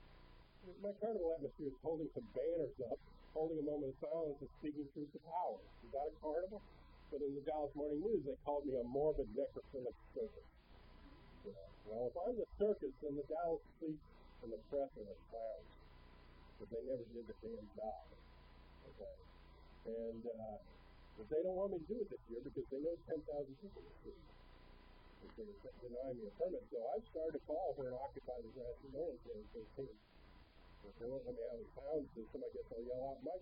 S3: My carnival atmosphere is holding some banners up, holding a moment of silence, and speaking truth to power. Is that a carnival? But in the Dallas Morning News, they called me a morbid necrophilic circus. You know, well, if I'm the circus, then the Dallas police and the press are the clowns. But they never did the damn job. Okay? And uh, but they don't want me to do it this year because they know ten thousand people this year. And so they're denying me a permit. So I've started a call for an Occupy the Grassy Knoll on thirteen. If they won't let me have a sound system, I guess I'll yell out Mike.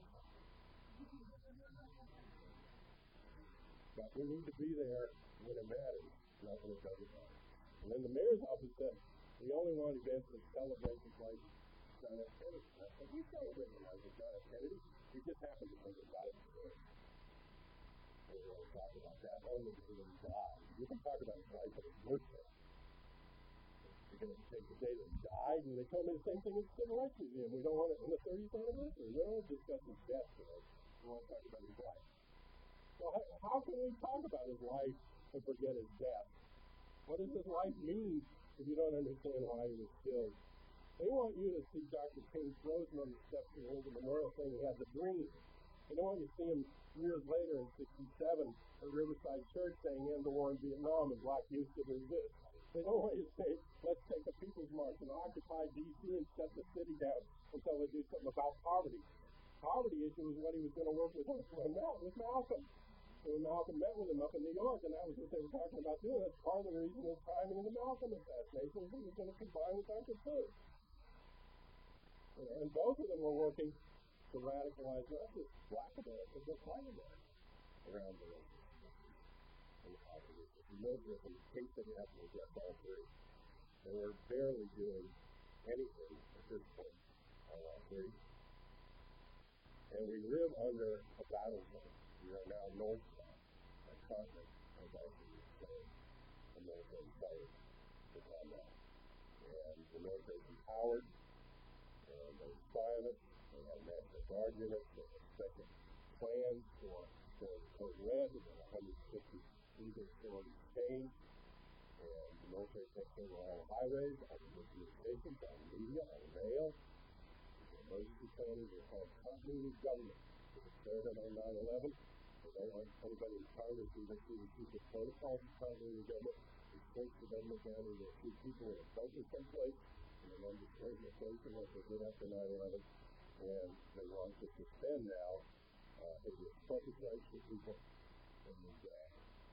S3: But we need to be there when it matters, not when it doesn't matter. And then the mayor's office said, we only want events that celebrate his life as John F. Kennedy. I said, we celebrate the life of John F. Kennedy. We just happen to think about it today. And we're going to talk about that on the day that he died. You can talk about his life on his birthday. You're going to take the day that he died, and they told me the same thing at the Civil Rights Museum. We don't want it on the thirtieth anniversary. We don't want to discuss his death today. We want to talk about his life. Well, how, how can we talk about his life and forget his death? What does his life mean if you don't understand why he was killed? They want you to see Doctor King frozen on the steps of the Lincoln Memorial saying he had the dream. They don't want you to see him years later in sixty-seven at Riverside Church saying end the war in Vietnam and black youth should resist. They don't want you to say, let's take a people's march and occupy D C and shut the city down until they do something about poverty. Poverty issue was what he was going to work with with Malcolm. So Malcolm met with him up in New York, and that was what they were talking about doing. That's part of the reason the timing of the Malcolm assassination was he was going to combine with Doctor King. You know, and both of them were working to radicalize not just black Americans, but white Americans around the world. And the poverty issue. Mildred and King said you have to address all three. And we're barely doing anything at this point on all three. And we live under a battle zone. We are now north of a continent of actually declared the military power to combat. And the military is empowered, and they're silent, they have National Guard units, they have special plans for, for the Code Red, and one hundred fifty legal authorities change, and the military takes over all the highways, all the communications, all the media, all the mail. Emergency planning is called continuity of government. It was started on nine eleven. They don't want anybody in Congress to even see the secret protocols of continuity of government. It shrinks the government down into a few people in a bunker someplace, and then under organization like they did after nine eleven. And they want to suspend now uh, habeas corpus rights for people. And uh,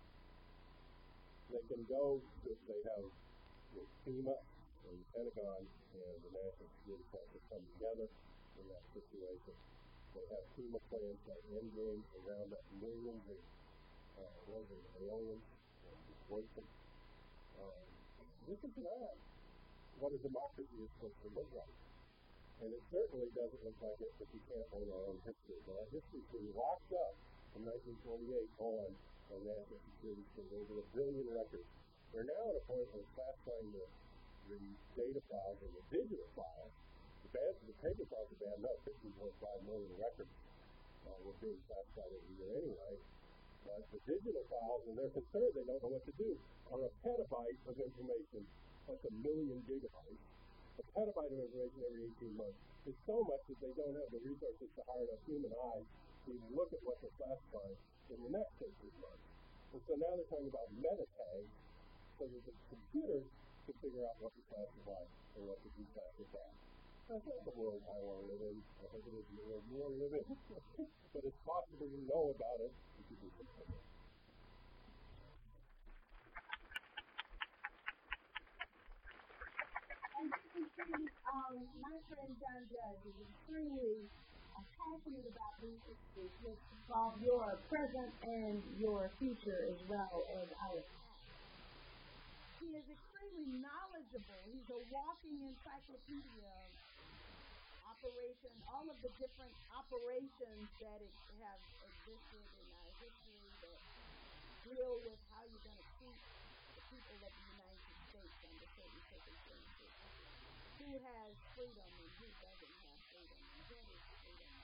S3: they can go if they have with FEMA and the Pentagon and the National Security Council come together in that situation. They have FEMA plans that endgame around that millions of uh, aliens and displace them. Um, this is not what a democracy is supposed to look like. And it certainly doesn't look like it if we can't own our own history. But our history's been locked up from nineteen forty-eight on a national security state, over a billion records. We're now at a point where classifying the, the data files and the digital files, the, bad, the paper files are bad enough, fifteen point five million records uh, were being classified every year anyway. But the digital files, and they're concerned they don't know what to do, are a petabyte of information. That's a million gigabytes. A petabyte of information every eighteen months. It's so much that they don't have the resources to hire enough human eyes to even look at what they're classifying in the next eighteen months. And so now they're talking about meta tags so that the computers can figure out what to classify and what to declassify. That's not the world I want to live in. I think it is the world we want to live in. But it's possible to know about it if you do something.
S2: Um, my friend John Judge is extremely uh, passionate about these issues which involve your present and your future as well as our past. He is extremely knowledgeable. He's a walking encyclopedia of operation, all of the different operations that it have existed in our history that deal with how you're going to treat the people of the United States under certain circumstances. Who has freedom and who doesn't have freedom, and what is freedom?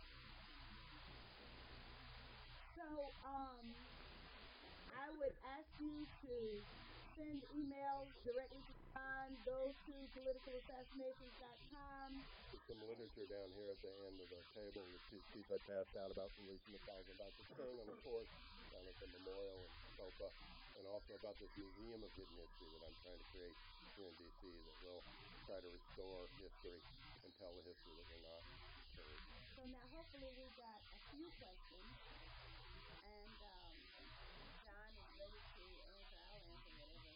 S2: So, um, I would ask you to send emails directly to John. Go to political assassinations dot com.
S3: There's some literature down here at the end of the table, the two sheets I passed out about releasing the files about the King on the fourth, down at the memorial in SOPA, and also about this museum of hidden history that I'm trying to create here in D C that will try to restore history and tell the history that we're not told.
S2: So now hopefully we've got a few questions, and um, John is ready to answer. I'll answer whatever.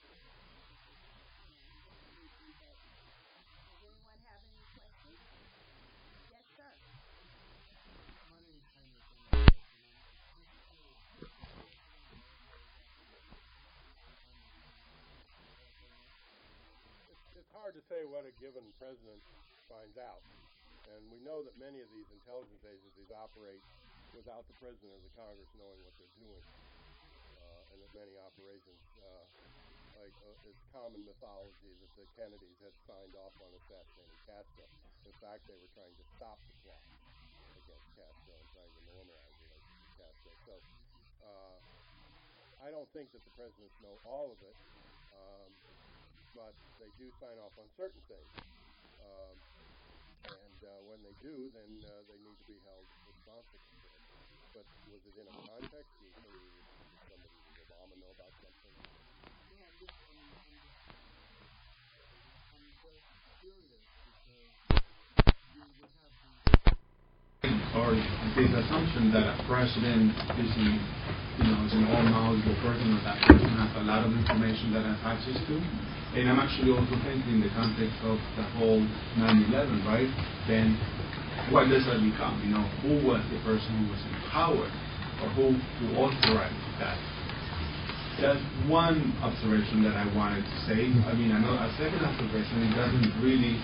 S2: You know, but does anyone have any questions? Yes, sir.
S4: My name is Henry.
S3: It's hard to say what a given president finds out. And we know that many of these intelligence agencies operate without the president or the Congress knowing what they're doing. Uh, and that many operations, uh, like uh, it's common mythology that the Kennedys had signed off on assassinating Castro. In fact, they were trying to stop the plot against Castro and trying to normalize relations with Castro. So uh, I don't think that the presidents know all of it. Um, but they do sign off on certain things. Um, and uh, when they do, then uh, they need to be held responsible for it. But was it in a context? Do you think somebody, did Obama know about something?
S4: No, I'm just, I mean, I'm just, I'm just curious because you would have to... Or this assumption that a president is, in, you know, is an all-knowledgeable person, or that person has a lot of information that has access to. And I'm actually also thinking in the context of the whole nine eleven, right? Then what does that become? You know, who was the person who was empowered, or who, who authorized that? That's one observation that I wanted to say. I mean, another, a second observation, it doesn't really...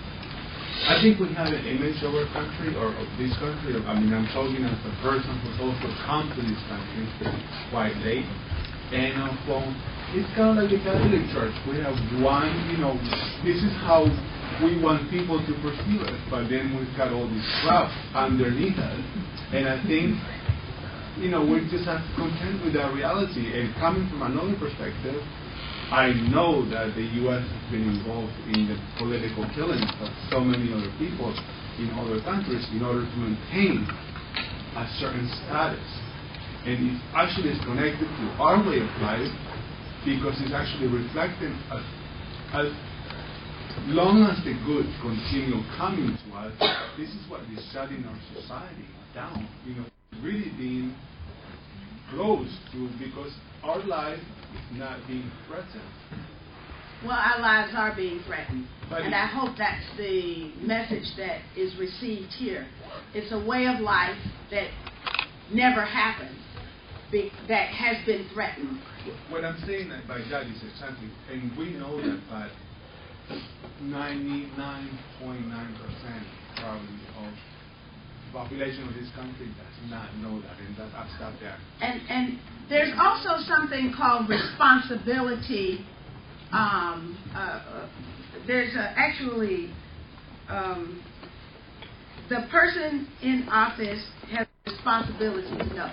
S4: I think we have an image of our country, or of this country. Of, I mean, I'm talking as a person who's also come to this country quite late. And uh, well, it's kind of like the Catholic Church. We have one, you know, this is how we want people to perceive us, but then we've got all this crap underneath us. And I think, you know, we just have to contend with that reality. And coming from another perspective, I know that the U S has been involved in the political killings of so many other people in other countries in order to maintain a certain status. And it actually is connected to our way of life because it's actually reflecting as, as long as the good continue coming to us, this is what is shutting our society down. You know, really being close to, because our life is not being threatened.
S5: Well, our lives are being threatened.
S4: But
S5: and I hope that's the message that is received here. It's a way of life that never happened, be, that has been threatened.
S4: What I'm saying by that is exactly, and we know that, but ninety-nine point nine percent probably of the population of this country does not know that, and that I'll stop there.
S5: And and there's also something called responsibility. Um, uh, uh, there's a, actually um, the person in office has a responsibility to know.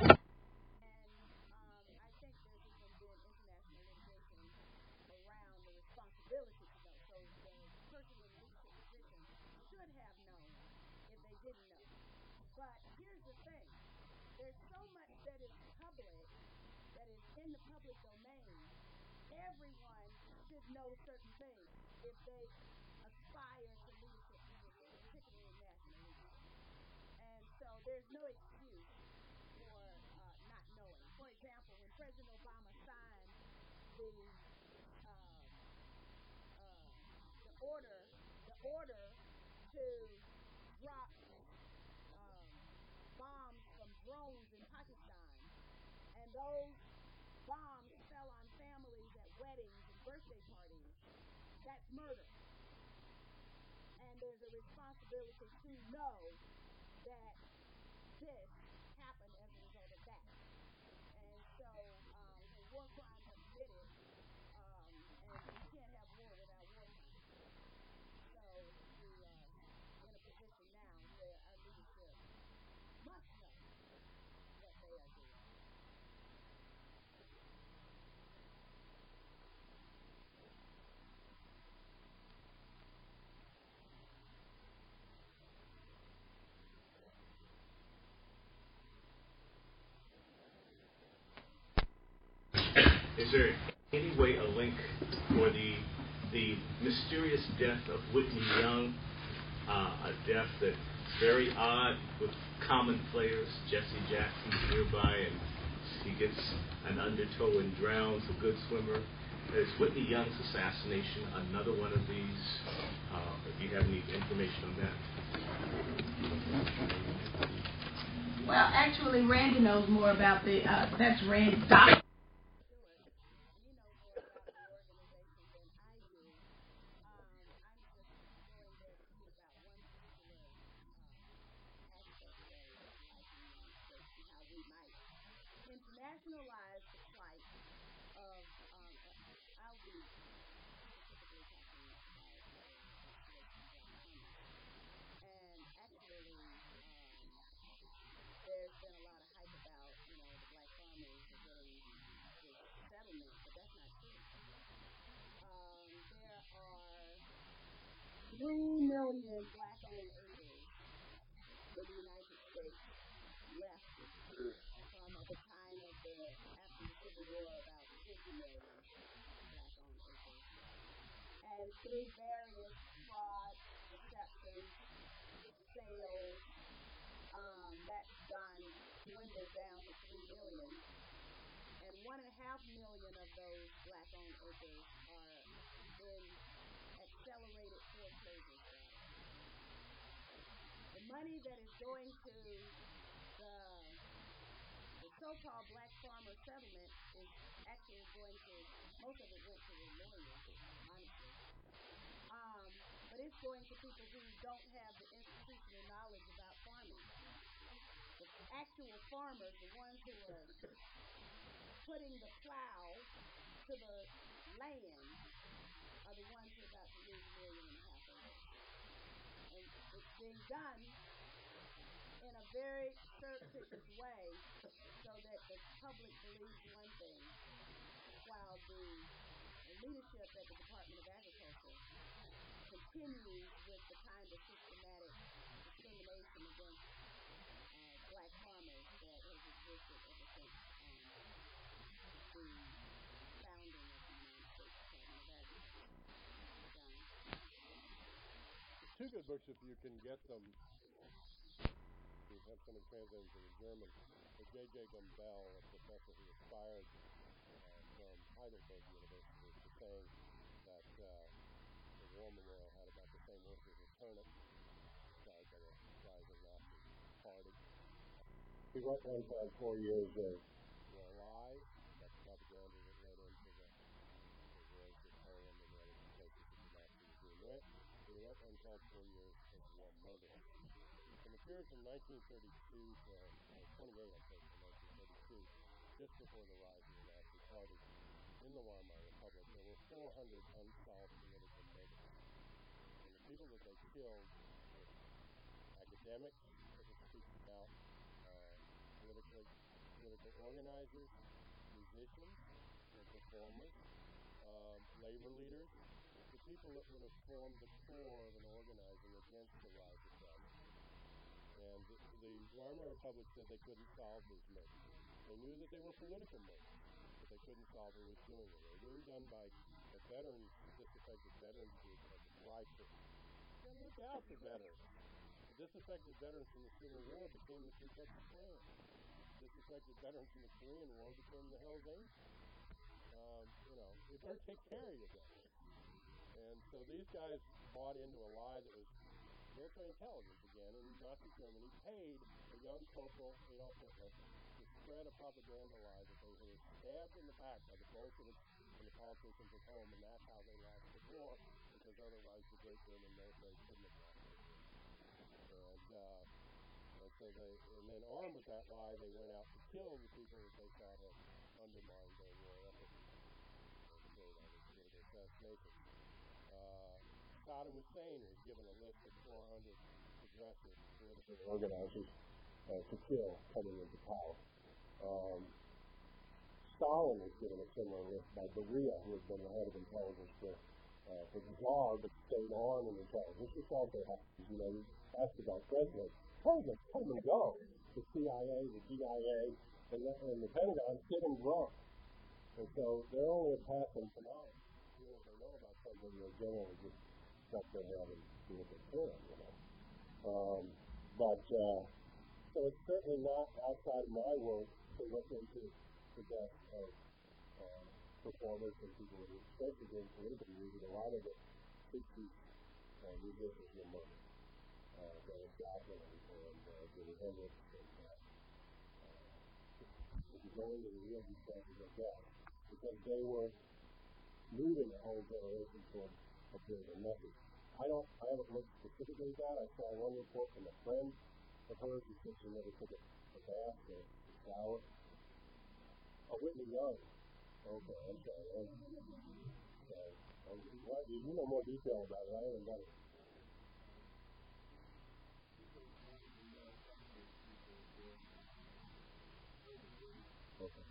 S5: But here's the thing. There's so much that is public, that is in the public domain. Everyone should know certain things if they aspire to leadership positions, particularly national leadership. And so there's no excuse for uh, not knowing. For example, when President Obama signed the uh, uh, the order, the order to drop bombs from drones in Pakistan, and those bombs fell on families at weddings and birthday parties, that's murder. And there's a responsibility to know that this happened as a result of that. And so um, when war crimes are committed, um, and you can't have war without war crimes. So we are in a position now where our leadership must know what they are doing.
S6: Is there any way a link for the the mysterious death of Whitney Young, uh, a death that's very odd with common players? Jesse Jackson's nearby, and he gets an undertow and drowns, a good swimmer. Is Whitney Young's assassination another one of these? Uh, do you have any information on that?
S5: Well, actually, Randy knows more about the, uh, that's Randy, Doctor internationalize the plight of, um, I'll be specifically talking about and actually, um, there's been a lot of hype about, you know, the black farmers are getting this settlement, but that's not true. Um, there are three million black-owned acres in the United States left from at the time of the, after the Civil War, about fifty million black-owned acres. And through various fraud, deception, sales, um, that's gone, dwindled down to three million. And one and a half million of those black-owned acres are in accelerated foreclosure status. The money that is going to the the so-called black farmer settlement is actually going to, most of it went to the lawyers, honestly. Um, but it's going to people who don't have the institutional knowledge about farming. The actual farmers, the ones who are putting the plow to the land, are the ones who are about to lose a million and a half acres. And it's being done in a very surreptitious way so that the public believes one thing, while the leadership at the Department of Agriculture continues with the kind of systematic discrimination against uh, black farmers that has existed ever since um, the founding of the United States Department of Agriculture. John.
S3: Two good books if you can get them. We have someone translated into the German. J J Gumbel, a professor who aspired uh, from Heidelberg University, to saying that uh, the War Memorial had about the same worth as a turnip, tried by the rising Nazi party. He wrote one called Four Years of War Lie. That's propaganda that led into the, the wars that Poland and the other places that did not called Four Years of War Murder. From the period from nineteen thirty-two to uh, twenty-eight, I think, to nineteen thirty-two, just before the rise of the Nazi Party in the Weimar Republic, there were four hundred unsolved political murders. And the people that they killed were academics that were speaking out uh, politically, political organizers, musicians and performers, um, labor leaders, the people that would have formed the core of an organizing against the rise of fascism. And the, the Weimar Republic said they couldn't solve these murders. They knew that they were political murders, but they couldn't solve who was doing it. They were being done by a veterans, disaffected veterans group called the Freikorps. Yeah, look out for veterans. The disaffected veterans from the Civil War became the Ku Klux Klan. The disaffected veterans from the Korean War became the Hells Angels. Um, you know, it better take care of yourself. And so these guys bought into a lie that was military intelligence again in Nazi Germany paid a young corporal, Adolf Hitler, to spread a propaganda lie that they were stabbed in the back by the Bolsheviks and the politicians at home, and that's how they lost the war, because otherwise the great German military couldn't have lost it. And, uh, and so they, and then armed with that lie, they went out to kill the people that they thought had undermined their war effort and carried out this political assassination. Uh, Saddam Hussein was given a list of four hundred progressive political organizers uh, to kill coming into power. Um, Stalin was given a similar list by Beria, who had been the head of intelligence for, uh, for the Tsar, but stayed on in intelligence. This also happens, you know, you asked about presidents. Presidents come and go. The C I A, the D I A, and the, and the Pentagon sit and drunk. And so they're only a passing phenomenon. Even if they know about something, they're generally just stuck their head and do what they can, you know. Um, but, uh, so it's certainly not outside of my work to look into the death of uh, performers and people who are especially during political music. A lot of the sixties uh, musicians were murdered. Uh, Janis Joplin and, and uh, Jimi Hendrix, and uh, uh, if you go into the real details of their death, because they were moving a whole generation toward a greater message. I don't, I haven't looked specifically at that. I saw one report from a friend of hers who said she never took a, a bath or a shower. Oh, Whitney Young. Okay, I'm sorry. I'm, sorry. Um, what, you know more detail about it. I haven't done it. Okay.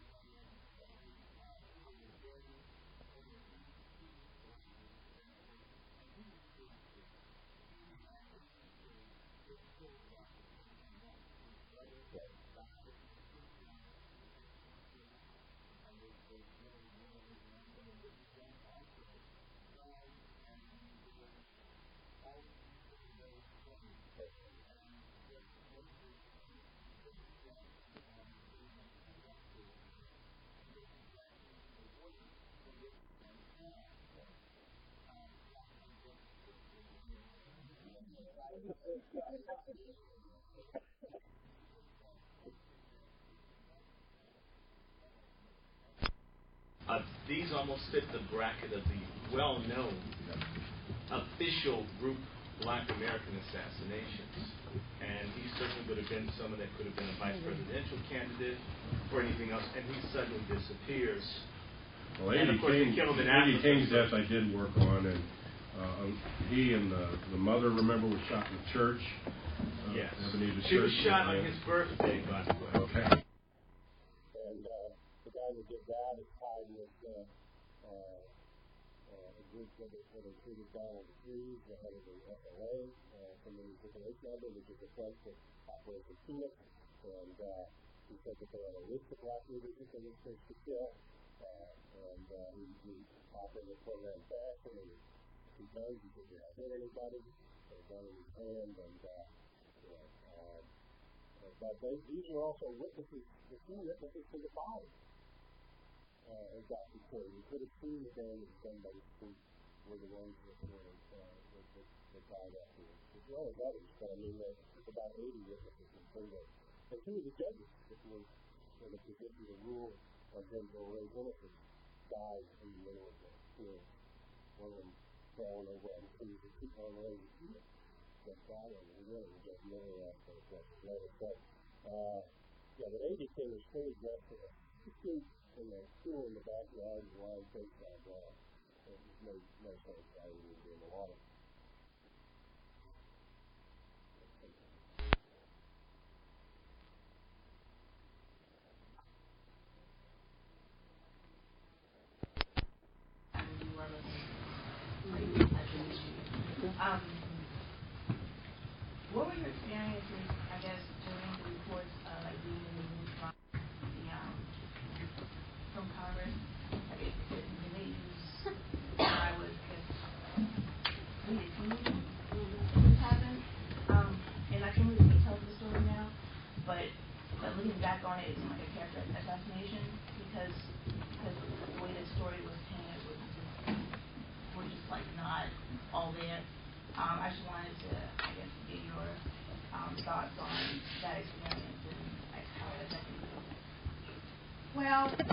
S6: Uh, these almost fit the bracket of the well-known official group Black American assassinations. And he certainly would have been someone that could have been a vice presidential candidate or anything else, and he suddenly disappears.
S3: Well,
S6: and of course, they kill him in Africa.
S3: Lady King's death I did work on, and uh, he and the, the mother, remember, was shot in the church. Uh,
S6: yes.
S3: She
S6: was shot on his birthday, by the way.
S3: Okay. And uh, the guy that did that is tied with uh, uh, uh, a group that, that included Donald Freeze, the head of the F L A, uh, from the H number, which is a front that operates in Phoenix. And uh, he said that they had a list of black leaders that they were supposed to kill. Uh, and uh, he, he operated a program fashion, and he does, he didn't hit anybody, had a gun in his hand, and uh, you know, uh, but they, these were also witnesses, the few witnesses to the body. Uh, as got reported. You could have seen the damage done by the police were the ones that were uh, that, that, that died afterwards. As well as others, but I mean, there's about eighty witnesses in Bingo. And two of the judges that were in a position to rule on Denzel Ray's innocence died in the middle of the hearing. One of them falling over on the keep on raising the following and really get more aspects of it later. But, uh, yeah, but A D K was fully dressed in a suit in a school in the backyard and wild baseball ball. It made no sense why we would be in the water.
S5: Um, what were your experiences, I guess, during the reports, uh, like being in the news from the, um, from Congress? Like, if, if the news, I was, because we had seen this happen, um, and I can't really tell the story now, but, but looking back on it, it seemed like a character assassination, because, because the way the story was painted was just, were just like not all there. Um, I just wanted to, I guess, get your um, thoughts on that experience and like how it affected you.
S2: Well, um,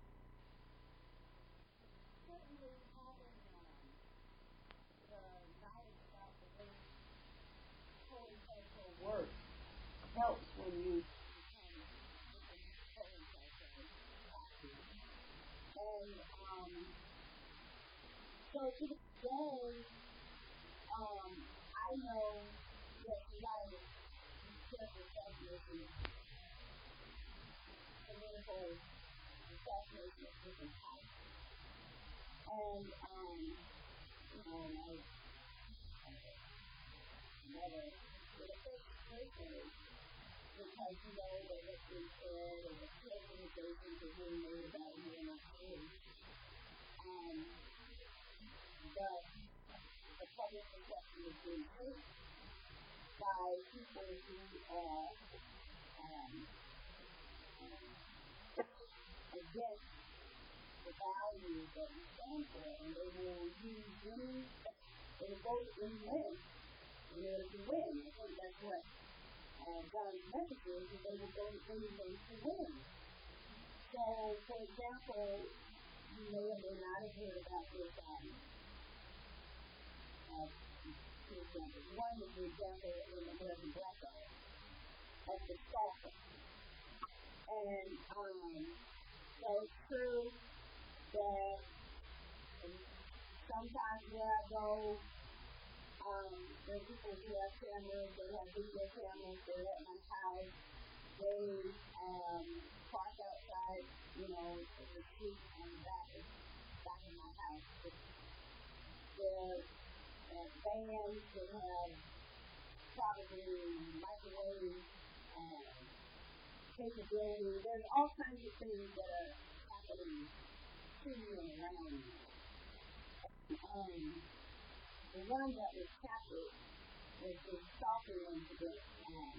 S2: certainly having um, the knowledge about the way co-and-so works helps when you become co-and-so. And um, so to this day, Um, I know that the guy was careful assassination, political assassination of different types. And, um, you know, and I, I never did a fake person because you know that what's being said and the characterizations are being made about you are not true. Um, but the public perception is being shaped by people who are um, against the values that we stand for, and they will use any, they will go to any length in order to win. I think that's what uh, John's message is, is they will go to any length to win. So, for example, you may or may not have heard about this um, Uh, two examples. One is the example in American Blackout of the stalker. And um, so it's true that sometimes where I go, um, there are people who have cameras, they have video cameras, they're at my house, they um, park outside, you know, the street on the back of, back of my house. They're Uh, vans that have probably microwave uh, capability. There's all kinds of things that are happening to you and around you. Um, the one that was captured was the stalking incident um,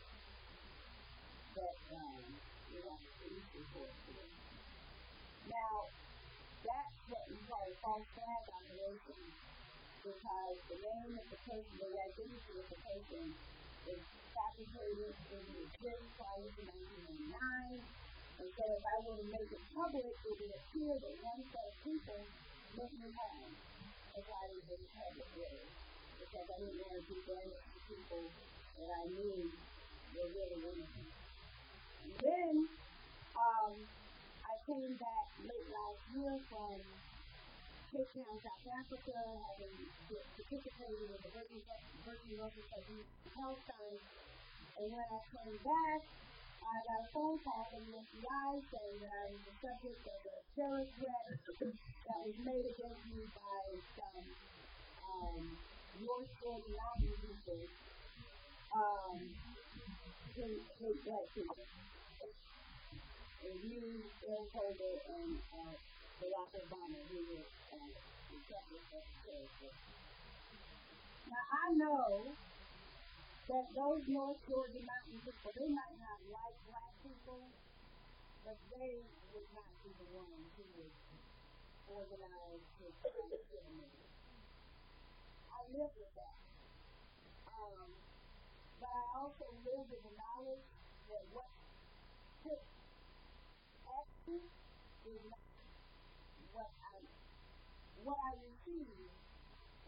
S2: that um, we have a police report for. Now, that's what we call a false flag operation, because the name of the person, the identity of the person is fabricated, didn't exist prior to nineteen ninety-nine, and so if I were to make it public, it would appear that one set of people meant me harm. That's why I didn't make it public, really, because I didn't want to do damage to people that I knew were really innocent. And then, um, I came back late last year from Cape Town, South Africa, having participated in the Virgin Local Palestine. And when I came back, I got a phone call from the F B I saying that I was the subject of a terrorist threat that was made against me by some um, North Georgia mountain people um, who hate black people. And you, Eric Holder, and uh, Barack Obama, who was uh, the subject of the terrorist. Now, I know that those North Georgia mountain people, they might not like black people, but they would not be the ones who would organize to kill me. I live with that. Um, but I also live with the knowledge that what took action is not what I what I received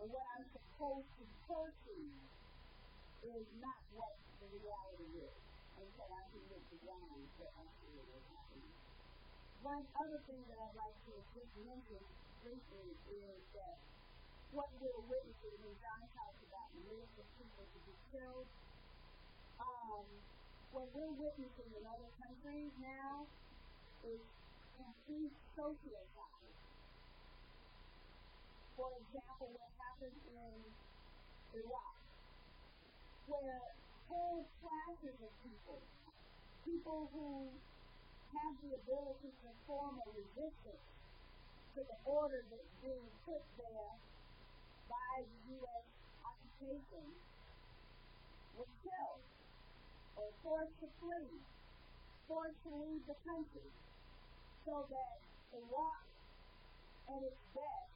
S5: and what I'm supposed to perceive is not what the reality is. And so I can get beyond what actually is happening. One other thing that I'd like to just mention briefly is that what we're witnessing when John talks about the list of people to be killed, um, what we're witnessing in other countries now is complete sociocide. For example, what happened in Iraq, where whole classes of people, people who have the ability to form a resistance to the order that's being put there by the U S occupation, was killed or forced to flee, forced to leave the country, so that Iraq at its best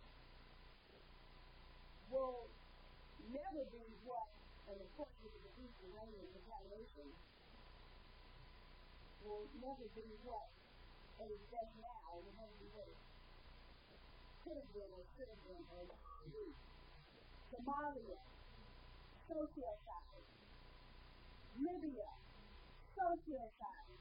S5: will never be what, and of course with the defeat Iranian retaliation, will never be what at its best now, will never be what it could have been or should have been or should be. Somalia, sociocide. Libya, sociocide.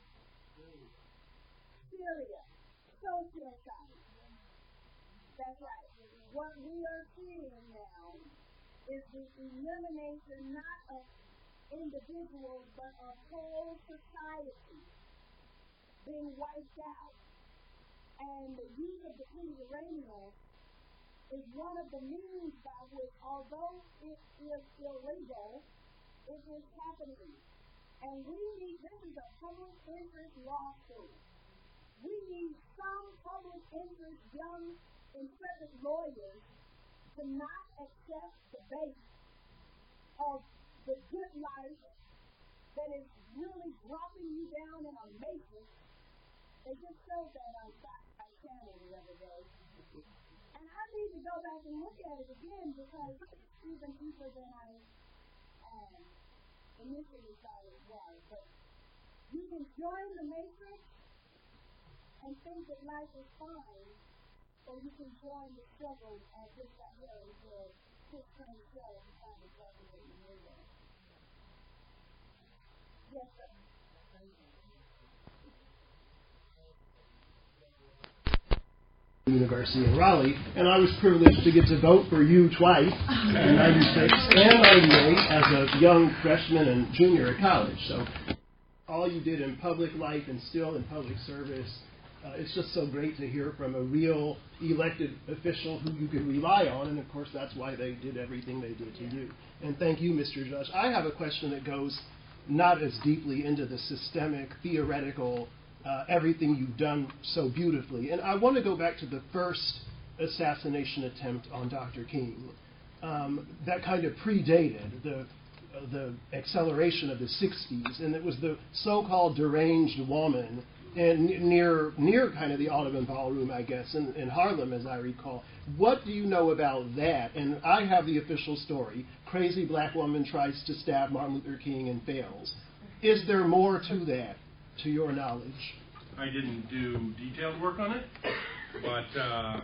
S5: Syria, sociocide. That's right. What we are seeing now is the elimination not of individuals but of whole society being wiped out. And the use of depleted uranium is one of the means by which, although it is illegal, it is happening. And we need, this is a public interest lawsuit. We need some public interest, young, intrepid lawyers to not accept the bait of the good life that is really dropping you down in a matrix. They just showed that on Sci-Fi Channel the other day. And I need to go back and look at it again because it's even deeper than I um, initially thought it was. But you can join the matrix and think that life is fine, or you can join the struggle as this got Harry said, push from the show and find exactly what you need. Yes, sir.
S7: University of Raleigh, and I was privileged to get to vote for you twice in ninety-six and ninety-eight as a young freshman and junior at college. So all you did in public life and still in public service, uh, it's just so great to hear from a real elected official who you can rely on, and of course that's why they did everything they did to you. And thank you, Mister Judge. I have a question that goes not as deeply into the systemic, theoretical, Uh, everything you've done so beautifully. And I want to go back to the first assassination attempt on Doctor King. Um, that kind of predated the, uh, the acceleration of the sixties, and it was the so-called deranged woman in, near, near kind of the Audubon Ballroom, I guess, in, in Harlem, as I recall. What do you know about that? And I have the official story. Crazy black woman tries to stab Martin Luther King and fails. Is there more to that, to your knowledge?
S3: I didn't do detailed work on it, but uh,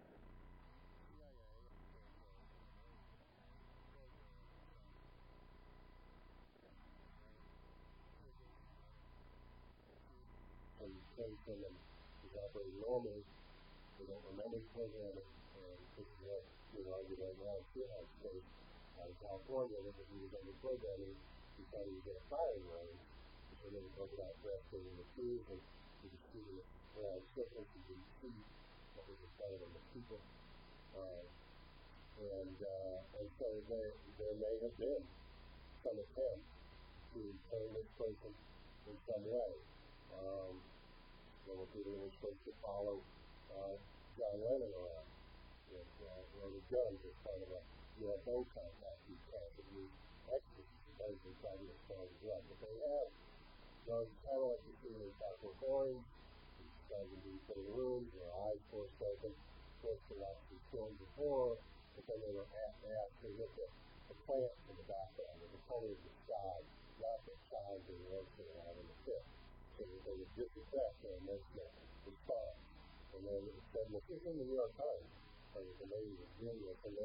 S3: and Clemson and is operating normally. They don't remember the programming, and this is what we're arguing right now in Steelhouse State out of California, that he was under programming, he thought he would get a firing range, and then he talked about drafting in the shoes, and he was shooting it around circles, he didn't see what was in front of him, the people. Uh, and, uh, and so there, there may have been some attempt to turn this person in some way. Um, there were people who were supposed to follow uh, John Lennon around with uh, loaded guns as part of a U F O contact he possibly ecstasy, as they try to install the drug. But they have done kind of like you see in Clockwork Orange, he's trying to be put in rooms, their eyes forced open, forced to watch these films before, but then they were asked, asked to look at the plants in the background, or the color of the sky, not the sounds and the notes that are out in the pit. So that they would disaffect their emotional response. And then it said, well, this is in the New York Times, and the lady was doing this, and then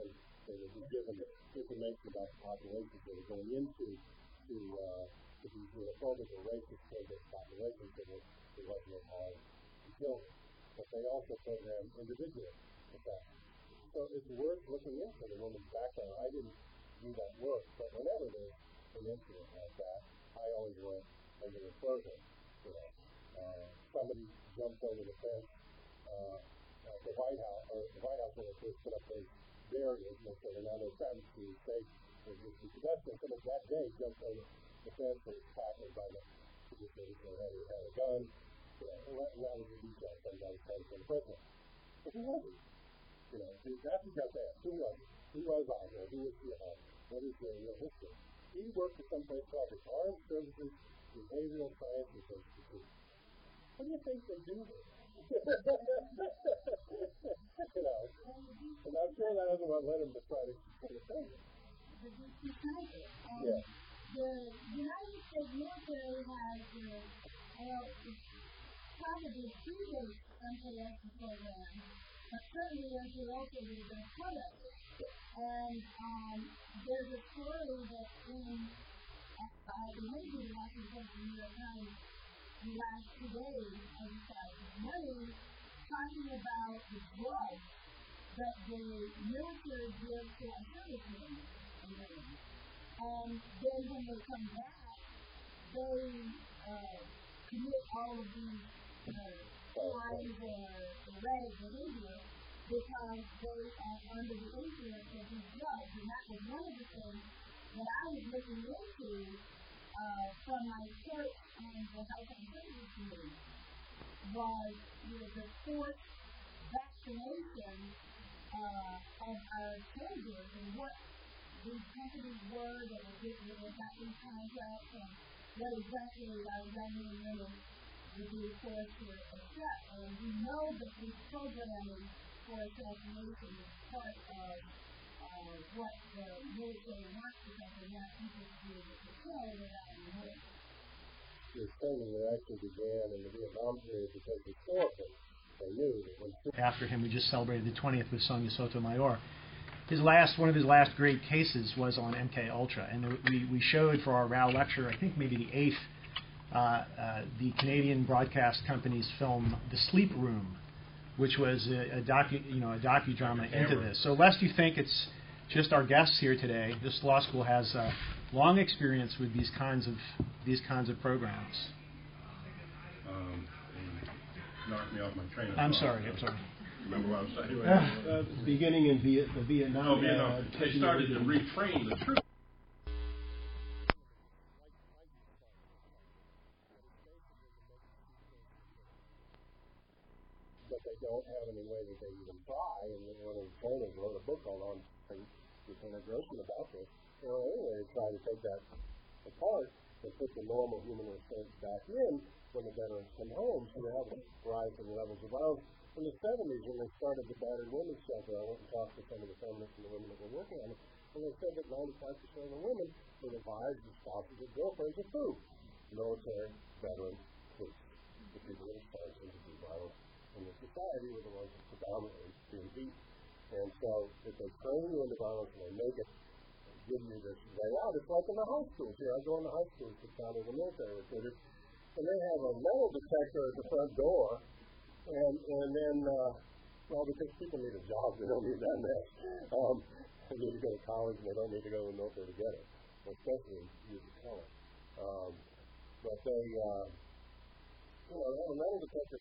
S3: They would be given information about the populations they were going into to, uh, to be xenophobic or racist toward those populations, so that there wasn't no harm to kill them. But they also program individuals with that. So it's worth looking into the woman's background. I didn't do that work, but whenever there's an incident like that, I always went a little further. You know, uh, somebody jumped over the fence uh, at the White House, or the White House when they first put up those barriers, and they said, now they're Travis Street safe. The pedestrian somebody that day jumped over the fence and was tackled by the police officer who had, had a gun. You know, and, that, and that was the detail. Some guy was trying to kill the president. But who was he? You know, that's what you have to ask. Who was he? Who was Oswald? Who was he? Uh, what is their real history? He worked at some place called the Armed Services Behavioral Sciences Institute. What do you think they do there? You know, and I'm sure that isn't what led him to try to kill the president. Yeah.
S2: The United States military has, uh, well, probably predates M K X's program, but certainly M K also was a part of it. And um, there's a story that's in, I believe it was in the New York Times in the last two days, of the size of money, talking about the drugs that the military gives to our servicemen and women. And then when they come back, they uh, commit all of these uh, crimes or erratic behavior because they are under the influence of these drugs. And that was one of the things that I was looking into uh, from my church and the Health and Safety Committee was, you know, the forced vaccination uh, of our soldiers and what these companies were that were getting that got these contracts and what exactly our young men and women would be forced to accept. And we know that this programming for assassination is part of uh, what the military wants because they want people to be able to kill without remorse.
S3: This training that actually began in the Vietnam period because historically they knew that when
S8: after him, we just celebrated the twentieth with Sonia Sotomayor. His last, one of his last great cases was on M K Ultra, and we, we showed for our Rao lecture, I think maybe the eighth, uh, uh, the Canadian Broadcast Company's film The Sleep Room, which was a, a docu, you know, a docudrama into this. So lest you think it's just our guests here today, this law school has uh, long experience with these kinds of these kinds of programs.
S3: Um, knocked me off my train of
S8: I'm
S3: thought.
S8: sorry. I'm sorry.
S3: Remember what I was saying?
S7: Uh, beginning in Viet, the Vietnam.
S3: Oh, Vietnam.
S7: Uh,
S3: They started to retrain the troops. But they don't have any way that they even try. And one of the trainers wrote a book called On Lieutenant Grossman about this. You know, anyway, they try to take that apart and put the normal human restraints back in when the veterans come home. So they have a rise in the levels of violence. In the seventies, when they started the battered women's shelter, I went and talked to some of the feminists and the women that were working on it, and they said that ninety-five percent of the women were the wives and spouses and girlfriends of who? Military, veterans, police. The people that are starting to do violence in the society were the ones that predominantly being beat. And so if they train you into violence and they make it, give you this way out, it's like in the high schools. Here, I go in the high schools to sound as a military recruiter, and they have a metal detector at the front door. And and then, uh, well, because people need a job, they don't need that mess. Um, they need to go to college, and they don't need to go to the military to get it, especially use the color. Um, but they, uh, you know, they have a metal detector.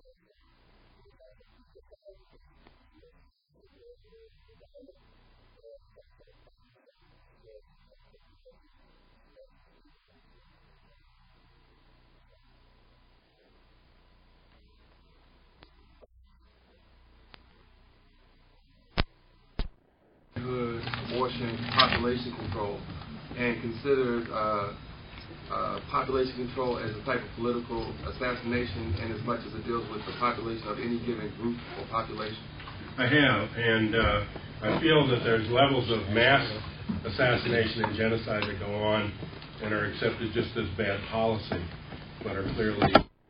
S9: abortion, population control, and considered uh, uh, population control as a type of political assassination, in as much as it deals with the population of any given group or population?
S3: I have, and uh, I feel that there's levels of mass assassination and genocide that go on and are accepted just as bad policy, but are clearly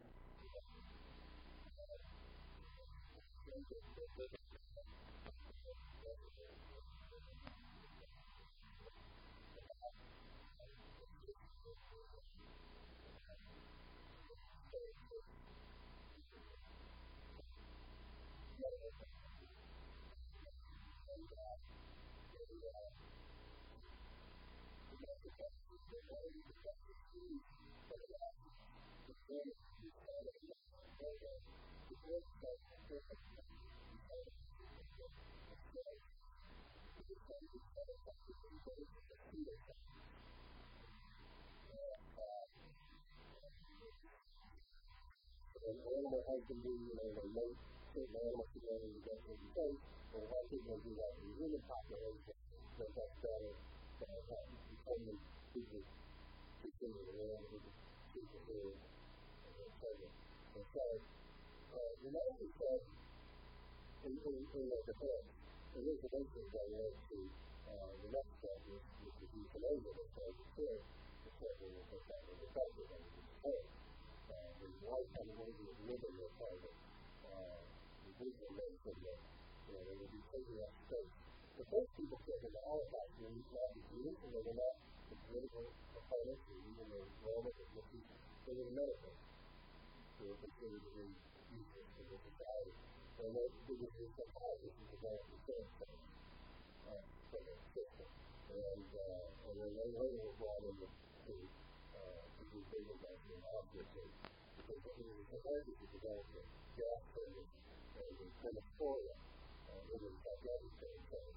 S1: an animal has been being, you know, they make certain animals to go into the in space, or why people do that in the human population, that that's better, that that determines people's continue to live, people who are pregnant. And so, uh, the American said, in, in, in their defense, and this eventually they led to uh, the next step, which is the euthanasia that says it's still the children that they thought was effective and was defense. The white population is living their private individual ways of the, you know, they would be taking up space. The first people said in the Holocaust were not the Jews, and they were not the political opponents, or even the Romans, or the people. They were medical. They were considered to be useless to the society. And they did this in psychologists who developed the same thing for the system. And, uh, and then they later were brought into to, uh, to do bigger than the obviously. Because it was the energy to develop the gas and the crematoria in the psychiatric thing.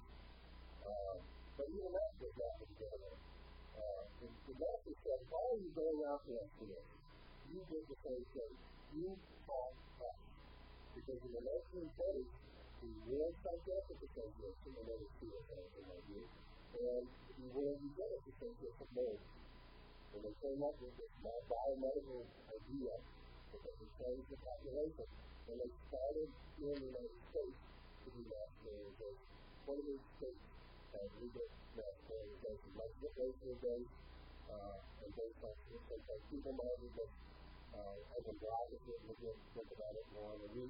S1: But even that was not together. The, the doctor said, why are you going out there here? You did the same thing. You taught us. Because in the nineteen thirties, the World Psychiatric Association, and there was two of them in my view, and the World Eugenics Association made. And they came up with this biomedical idea that they could change the population. And they started here in the United States to do that. twenty-eight states have legal nationalization, like the racial base, and based on based on people minded that as a blog, if you think about it more on the week.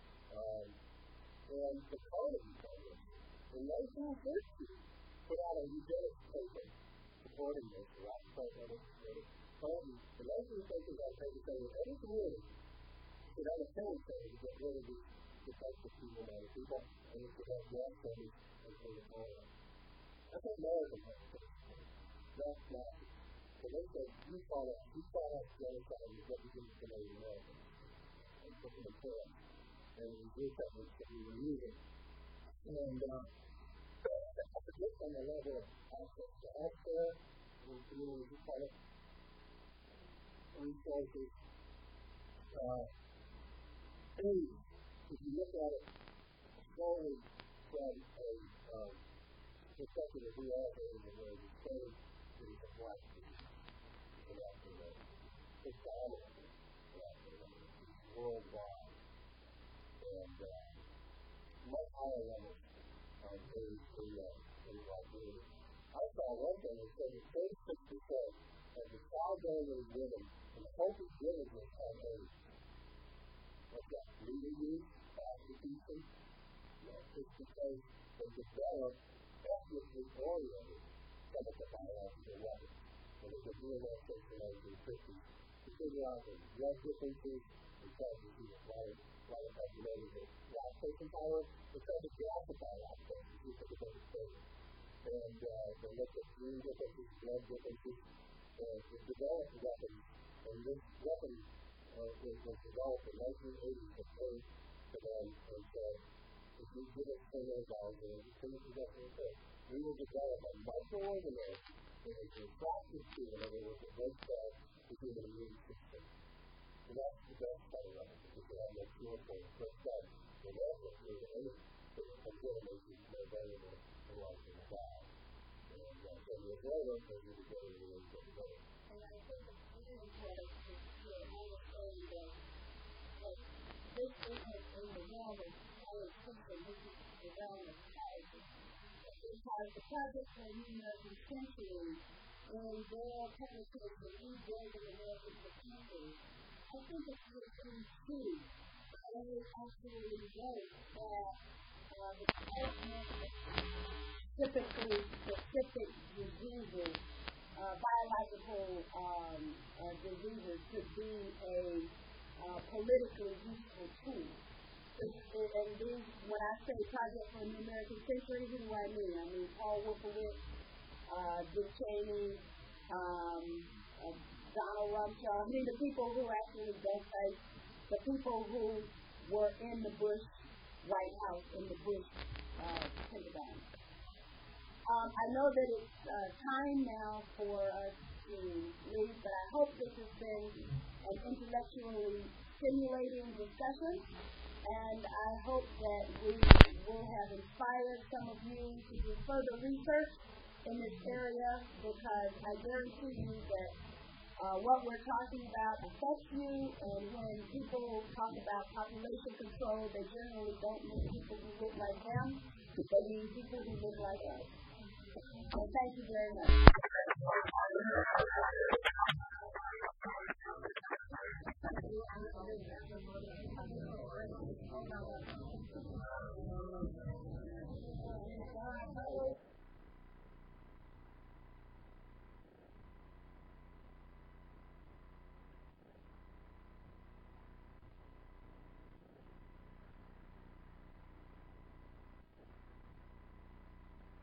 S1: And the Carnegie Congress in nineteen fifty put out a eugenics paper supporting this. The last president of Clinton, the nineteen fifties on paper saying that every community should have a cemetery to get rid of the, the types of people and other people, and it should have gas studies and so on. That's what American politics is. That's not. So they said, you call us, you call us genocide is what we do to Canadian Americans. And put them in prayer. And we did that with that we were using. And uh, just on the level of access to healthcare, and community credit, resources, uh, aid, if you look at it slowly from a uh, perspective that we all have in the world, it's slowly getting to black people in Africa, predominantly in Africa, worldwide, and uh, much higher levels of the in black community. I saw one thing that said that thirty-six percent of the child-bearing women in the Hopeless Villages have AIDS. What's that? Legal use, prostitution? No, it's because they developed ethnically oriented chemical biological weapons. And they were doing that since the nineteen fifties to figure out the blood differences, and trying to see why why the fact that the lactation power, they tried to classify lactation to see if it was stable. And uh, they looked at gene differences, blood differences, and it developed weapons. And this weapon uh, was, was developed in nineteen eighty proposed to them and said, if you give us ten million dollars, and you finish it up in the court, we will develop a microorganism that is attracted to, in other words, a red cell to human immune system. So that's the best part of it, because they have no cure for it. But that, the level of any contamination is more valuable than life in the body. And uh, so the avoidance of the ability is the avoidance.
S5: And I think it's really important to understand that this isn't in the realm of science fiction, this is the realm of science. Because the Project for a New American Century, in their publication, Rebuilding American Potential, I think it's really true. And it is absolutely right that uh, the development of specifically specific diseases, uh, biological um, uh, diseases, could be a uh, politically useful tool. And these, when I say Project for a New American Century, who do I mean? I mean Paul Wolfowitz, uh, Dick Cheney, um, uh, Donald Rumsfeld. I mean the people who actually don't fight, the people who were in the Bush White House, in the Bush uh, Pentagon. Um, I know that it's uh, time now for us to leave, but I hope this has been an intellectually stimulating discussion. And I hope that we will have inspired some of you to do further research in this area, because I guarantee you that uh, what we're talking about affects you, and when people talk about population control, they generally don't mean people who look like them, they mean people who look like us. So thank you very much.